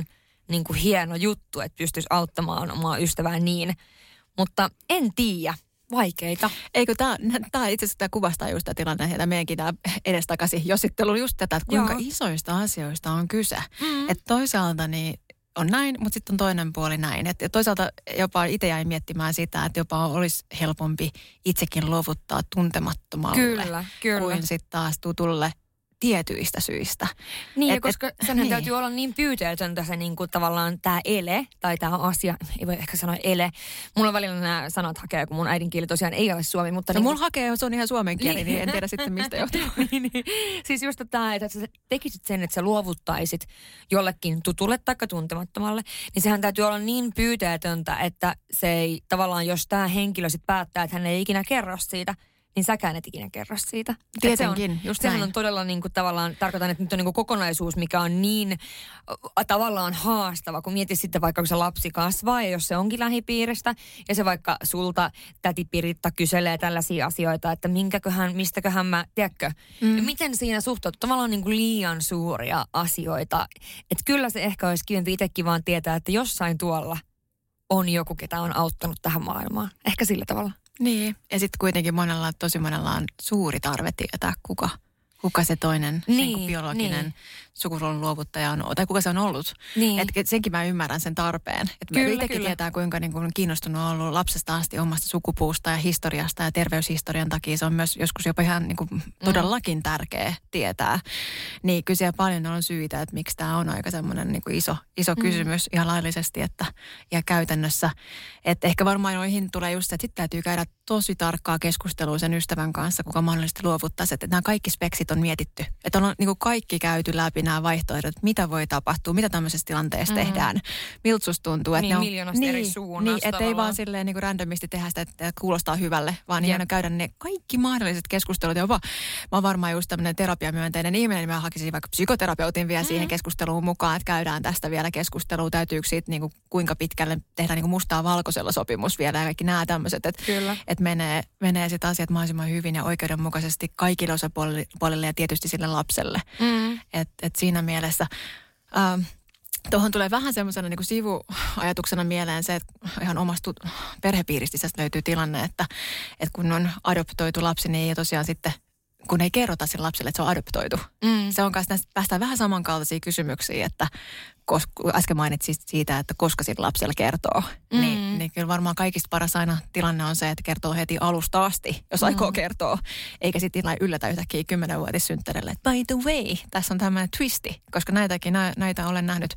S4: niin kuin hieno juttu, että pystyisi auttamaan omaa ystävää niin. Mutta en tiedä. Vaikeita.
S3: Eikö tämä, tämä itse asiassa tämä kuvastaa just tämä tilanne, että meidänkin tämä edestakaisin jossittelu just tätä, että kuinka Joo. isoista asioista on kyse. Mm. Että toisaalta niin on näin, mutta sitten on toinen puoli näin. Et toisaalta jopa itse jäin miettimään sitä, että jopa olisi helpompi itsekin luovuttaa tuntemattomalle.
S4: Kyllä, kyllä.
S3: Kuin sitten taas tutulle tietyistä syistä.
S4: Niin,
S3: et,
S4: koska
S3: et,
S4: senhän niin. täytyy olla niin pyyteetöntä se niin kuin tavallaan tämä ele, tai tämä asia, ei voi ehkä sanoa ele. Mulla välillä nämä sanat hakee, kun mun äidinkieli tosiaan ei ole suomi, mutta...
S3: No
S4: niin,
S3: mulla hakee, se on ihan suomen kieli, niin en tiedä sitten mistä johtuu.
S4: niin, niin. Siis just tämä, että sä tekisit sen, että sä luovuttaisit jollekin tutulle tai tuntemattomalle, niin sehän täytyy olla niin pyyteetöntä, että se ei tavallaan, jos tämä henkilö sitten päättää, että hän ei ikinä kerro siitä, niin säkään et ikinä kerro siitä.
S3: Tietenkin,
S4: se on,
S3: just
S4: sehän
S3: näin.
S4: on todella niin kuin, tavallaan, tarkoitan, että nyt on niin kuin kokonaisuus, mikä on niin äh, tavallaan haastava, kun mietit sitten vaikka, kun se lapsi kasvaa, ja jos se onkin lähipiiristä, ja se vaikka sulta täti Piritta kyselee tällaisia asioita, että minkäköhän, mistäköhän mä, tiedätkö, mm. miten siinä suhtautuu tavallaan niin kuin liian suuria asioita. Että kyllä se ehkä olisi kivempi itsekin vaan tietää, että jossain tuolla on joku, ketä on auttanut tähän maailmaan. Ehkä sillä tavalla.
S3: Niin, ja sitten kuitenkin monella, tosi monella on suuri tarve tietää, kuka, kuka se toinen niin, niin kuin biologinen niin. sukupuolen luovuttaja on, tai kuka se on ollut. Niin. Että senkin mä ymmärrän sen tarpeen. Että me itsekin tietää, kuinka niin kuin kiinnostunut on ollut lapsesta asti omasta sukupuusta ja historiasta ja terveyshistorian takia. Se on myös joskus jopa ihan niin kuin todellakin tärkeä tietää. Niin kyllä siellä paljon on syitä, että miksi tämä on aika semmoinen niin kuin iso, iso mm. kysymys ihan laillisesti että, ja käytännössä. Että ehkä varmaan noihin tulee just se, että sitten täytyy käydä tosi tarkkaa keskustelua sen ystävän kanssa, kuka mahdollisesti luovuttaisi. Että nämä kaikki speksit on mietitty. Että on niin kuin kaikki käyty läpi nämä vaihtoehdot, että mitä voi tapahtua, mitä tämmöisessä tilanteessa mm. tehdään. Miltä susta tuntuu? Että
S4: niin,
S3: ne on,
S4: miljoonasta
S3: niin,
S4: eri suunnasta.
S3: Niin, että ei vaan silleen niin kuin randomisti tehdä sitä, että kuulostaa hyvälle, vaan yep. ihan käydä ne kaikki mahdolliset keskustelut. Jopa mä oon varmaan just tämmöinen terapiamyönteinen ihminen, niin mä hakisin vaikka psykoterapeutin vielä mm. siihen keskusteluun mukaan, että käydään tästä vielä keskustelua. Täytyykö siitä niin kuin, kuinka pitkälle tehdä niin kuin mustaa valkoisella sopimus vielä ja kaikki nämä tämmöiset, että, että menee, menee sit asiat mahdollisimman hyvin ja oikeudenmukaisesti kaikille osapuolille ja tietysti sille lapselle. Mm. Että et siinä mielessä ähm, tuohon tulee vähän semmoisena niin kuin sivuajatuksena mieleen se, että ihan omasta perhepiiristä löytyy tilanne, että, että kun on adoptoitu lapsi, niin ei tosiaan sitten, kun ei kerrota sille lapselle, että se on adoptoitu. Mm. Se on kanssa, näistä päästään vähän samankaltaisia kysymyksiä, että koska, äsken mainitsit siitä, että koska sille lapselle kertoo, mm. niin, niin kyllä varmaan kaikista paras aina tilanne on se, että kertoo heti alusta asti, jos mm. aikoo kertoa. Eikä sitten yllätä yhtäkkiä kymmenvuotissynttärille, että by the way, tässä on tämmöinen twisti, koska näitäkin, näitä olen nähnyt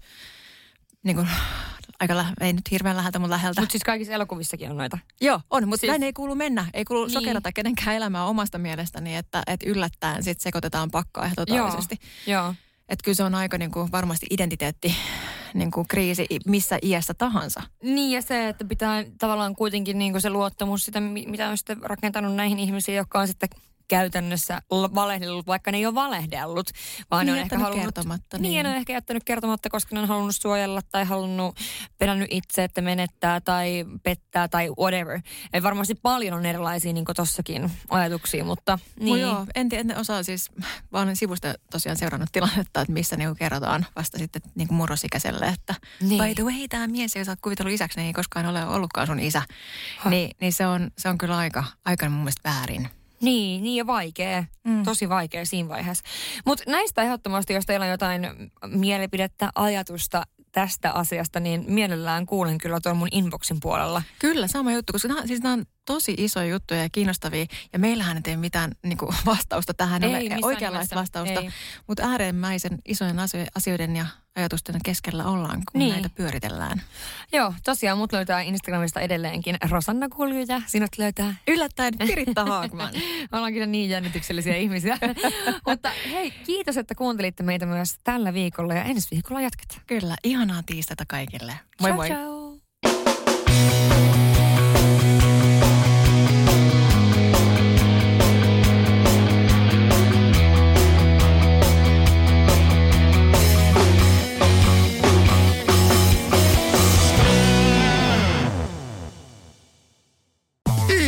S3: niin kuin, aika, lä- ei nyt hirveän läheltä, mutta läheltä.
S4: Mutta siis kaikissa elokuvissakin on noita.
S3: Joo, on, mutta siis näin ei kuulu mennä. Ei kuulu
S4: niin.
S3: sokerata kenenkään elämää omasta mielestäni, että, että yllättäen sitten sekoitetaan pakkaa ihan totaalisesti.
S4: Joo, joo.
S3: Että kyllä se on aika niin kuin varmasti identiteetti niin kuin kriisi missä iässä tahansa.
S4: Niin ja se, että pitää tavallaan kuitenkin niin kuin se luottamus sitä, mitä on sitten rakentanut näihin ihmisiin, jotka on sitten käytännössä valehdellut, vaikka ne ei ole valehdellut, vaan niin, ne on ehkä halunnut
S3: kertomatta.
S4: Niin, niin, ne on ehkä jättänyt kertomatta, koska ne on halunnut suojella tai halunnut pelännyt itse, että menettää tai pettää tai whatever. Eli varmasti paljon on erilaisia niin kuin tossakin ajatuksia, mutta niin.
S3: No joo, en, en osaa siis, vaan sivusta tosiaan seurannut tilannetta, että missä niin kerrotaan vasta sitten niin kuin murrosikäiselle, että niin. By the way, tämä mies, jos olet kuvitellut isäksi, niin ei koskaan ole ollutkaan sun isä. Ni, niin se on, se on kyllä aika, aika mun mielestä väärin.
S4: Niin, niin ja vaikea. Mm. Tosi vaikea siinä vaiheessa. Mutta näistä ehdottomasti, jos teillä on jotain mielipidettä, ajatusta tästä asiasta, niin mielellään kuulen kyllä tuon mun inboxin puolella.
S3: Kyllä, sama juttu, koska nämä, siis nämä on tosi isoja juttuja ja kiinnostavia. Ja meillähän ei tee mitään niin kuin vastausta tähän, ei, ole oikeanlaista vastausta. Ei. Mutta äärimmäisen isojen asioiden ja ajatusten keskellä ollaan, kun niin. näitä pyöritellään.
S4: Joo, tosiaan mut löytää Instagramista edelleenkin Rosanna Kuljuja. Sinut löytää
S3: yllättäen Piritta Haagman.
S4: Ollaan kyllä niin jännityksellisiä ihmisiä. Mutta hei, kiitos, että kuuntelitte meitä myös tällä viikolla ja ensi viikolla jatketaan.
S3: Kyllä, ihanaa tiistaita kaikille. Moi
S4: ciao,
S3: moi.
S4: Ciao.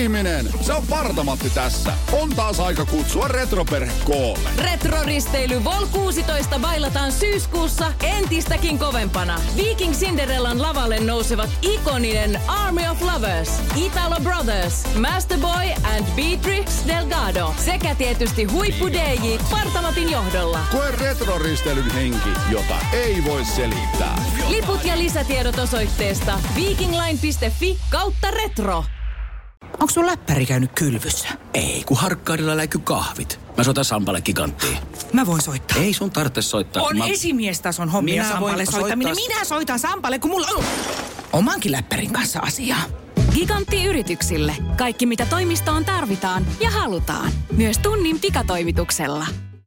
S1: Ihminen, se on Parta-Matti tässä. On taas aika kutsua retroperhe koolle.
S10: Retroristeily Vol kuusitoista bailataan syyskuussa entistäkin kovempana. Viking Cinderellan lavalle nousevat ikoninen Army of Lovers, Italo Brothers, Masterboy and Beatrix Delgado sekä tietysti huippu D J Parta-Matin johdolla.
S1: Koe retroristeilyn henki, jota ei voi selittää.
S10: Liput ja lisätiedot osoitteesta vikingline piste fi kautta retro.
S6: Onko sun läppäri käynyt kylvyssä?
S8: Ei, kun harkkaudella läiky kahvit. Mä soitan Sampalle giganttiin.
S6: Mä voin soittaa.
S8: Ei sun tarvitse soittaa.
S6: On
S8: mä...
S6: esimiestason hommia
S8: Minä
S6: Sampalle
S8: voin
S6: soittaminen.
S8: soittaa...
S6: Minä soitan Sampalle, kun mulla on omankin läppärin kanssa asiaa.
S9: Gigantti yrityksille. Kaikki mitä toimistoon tarvitaan ja halutaan. Myös tunnin pikatoimituksella.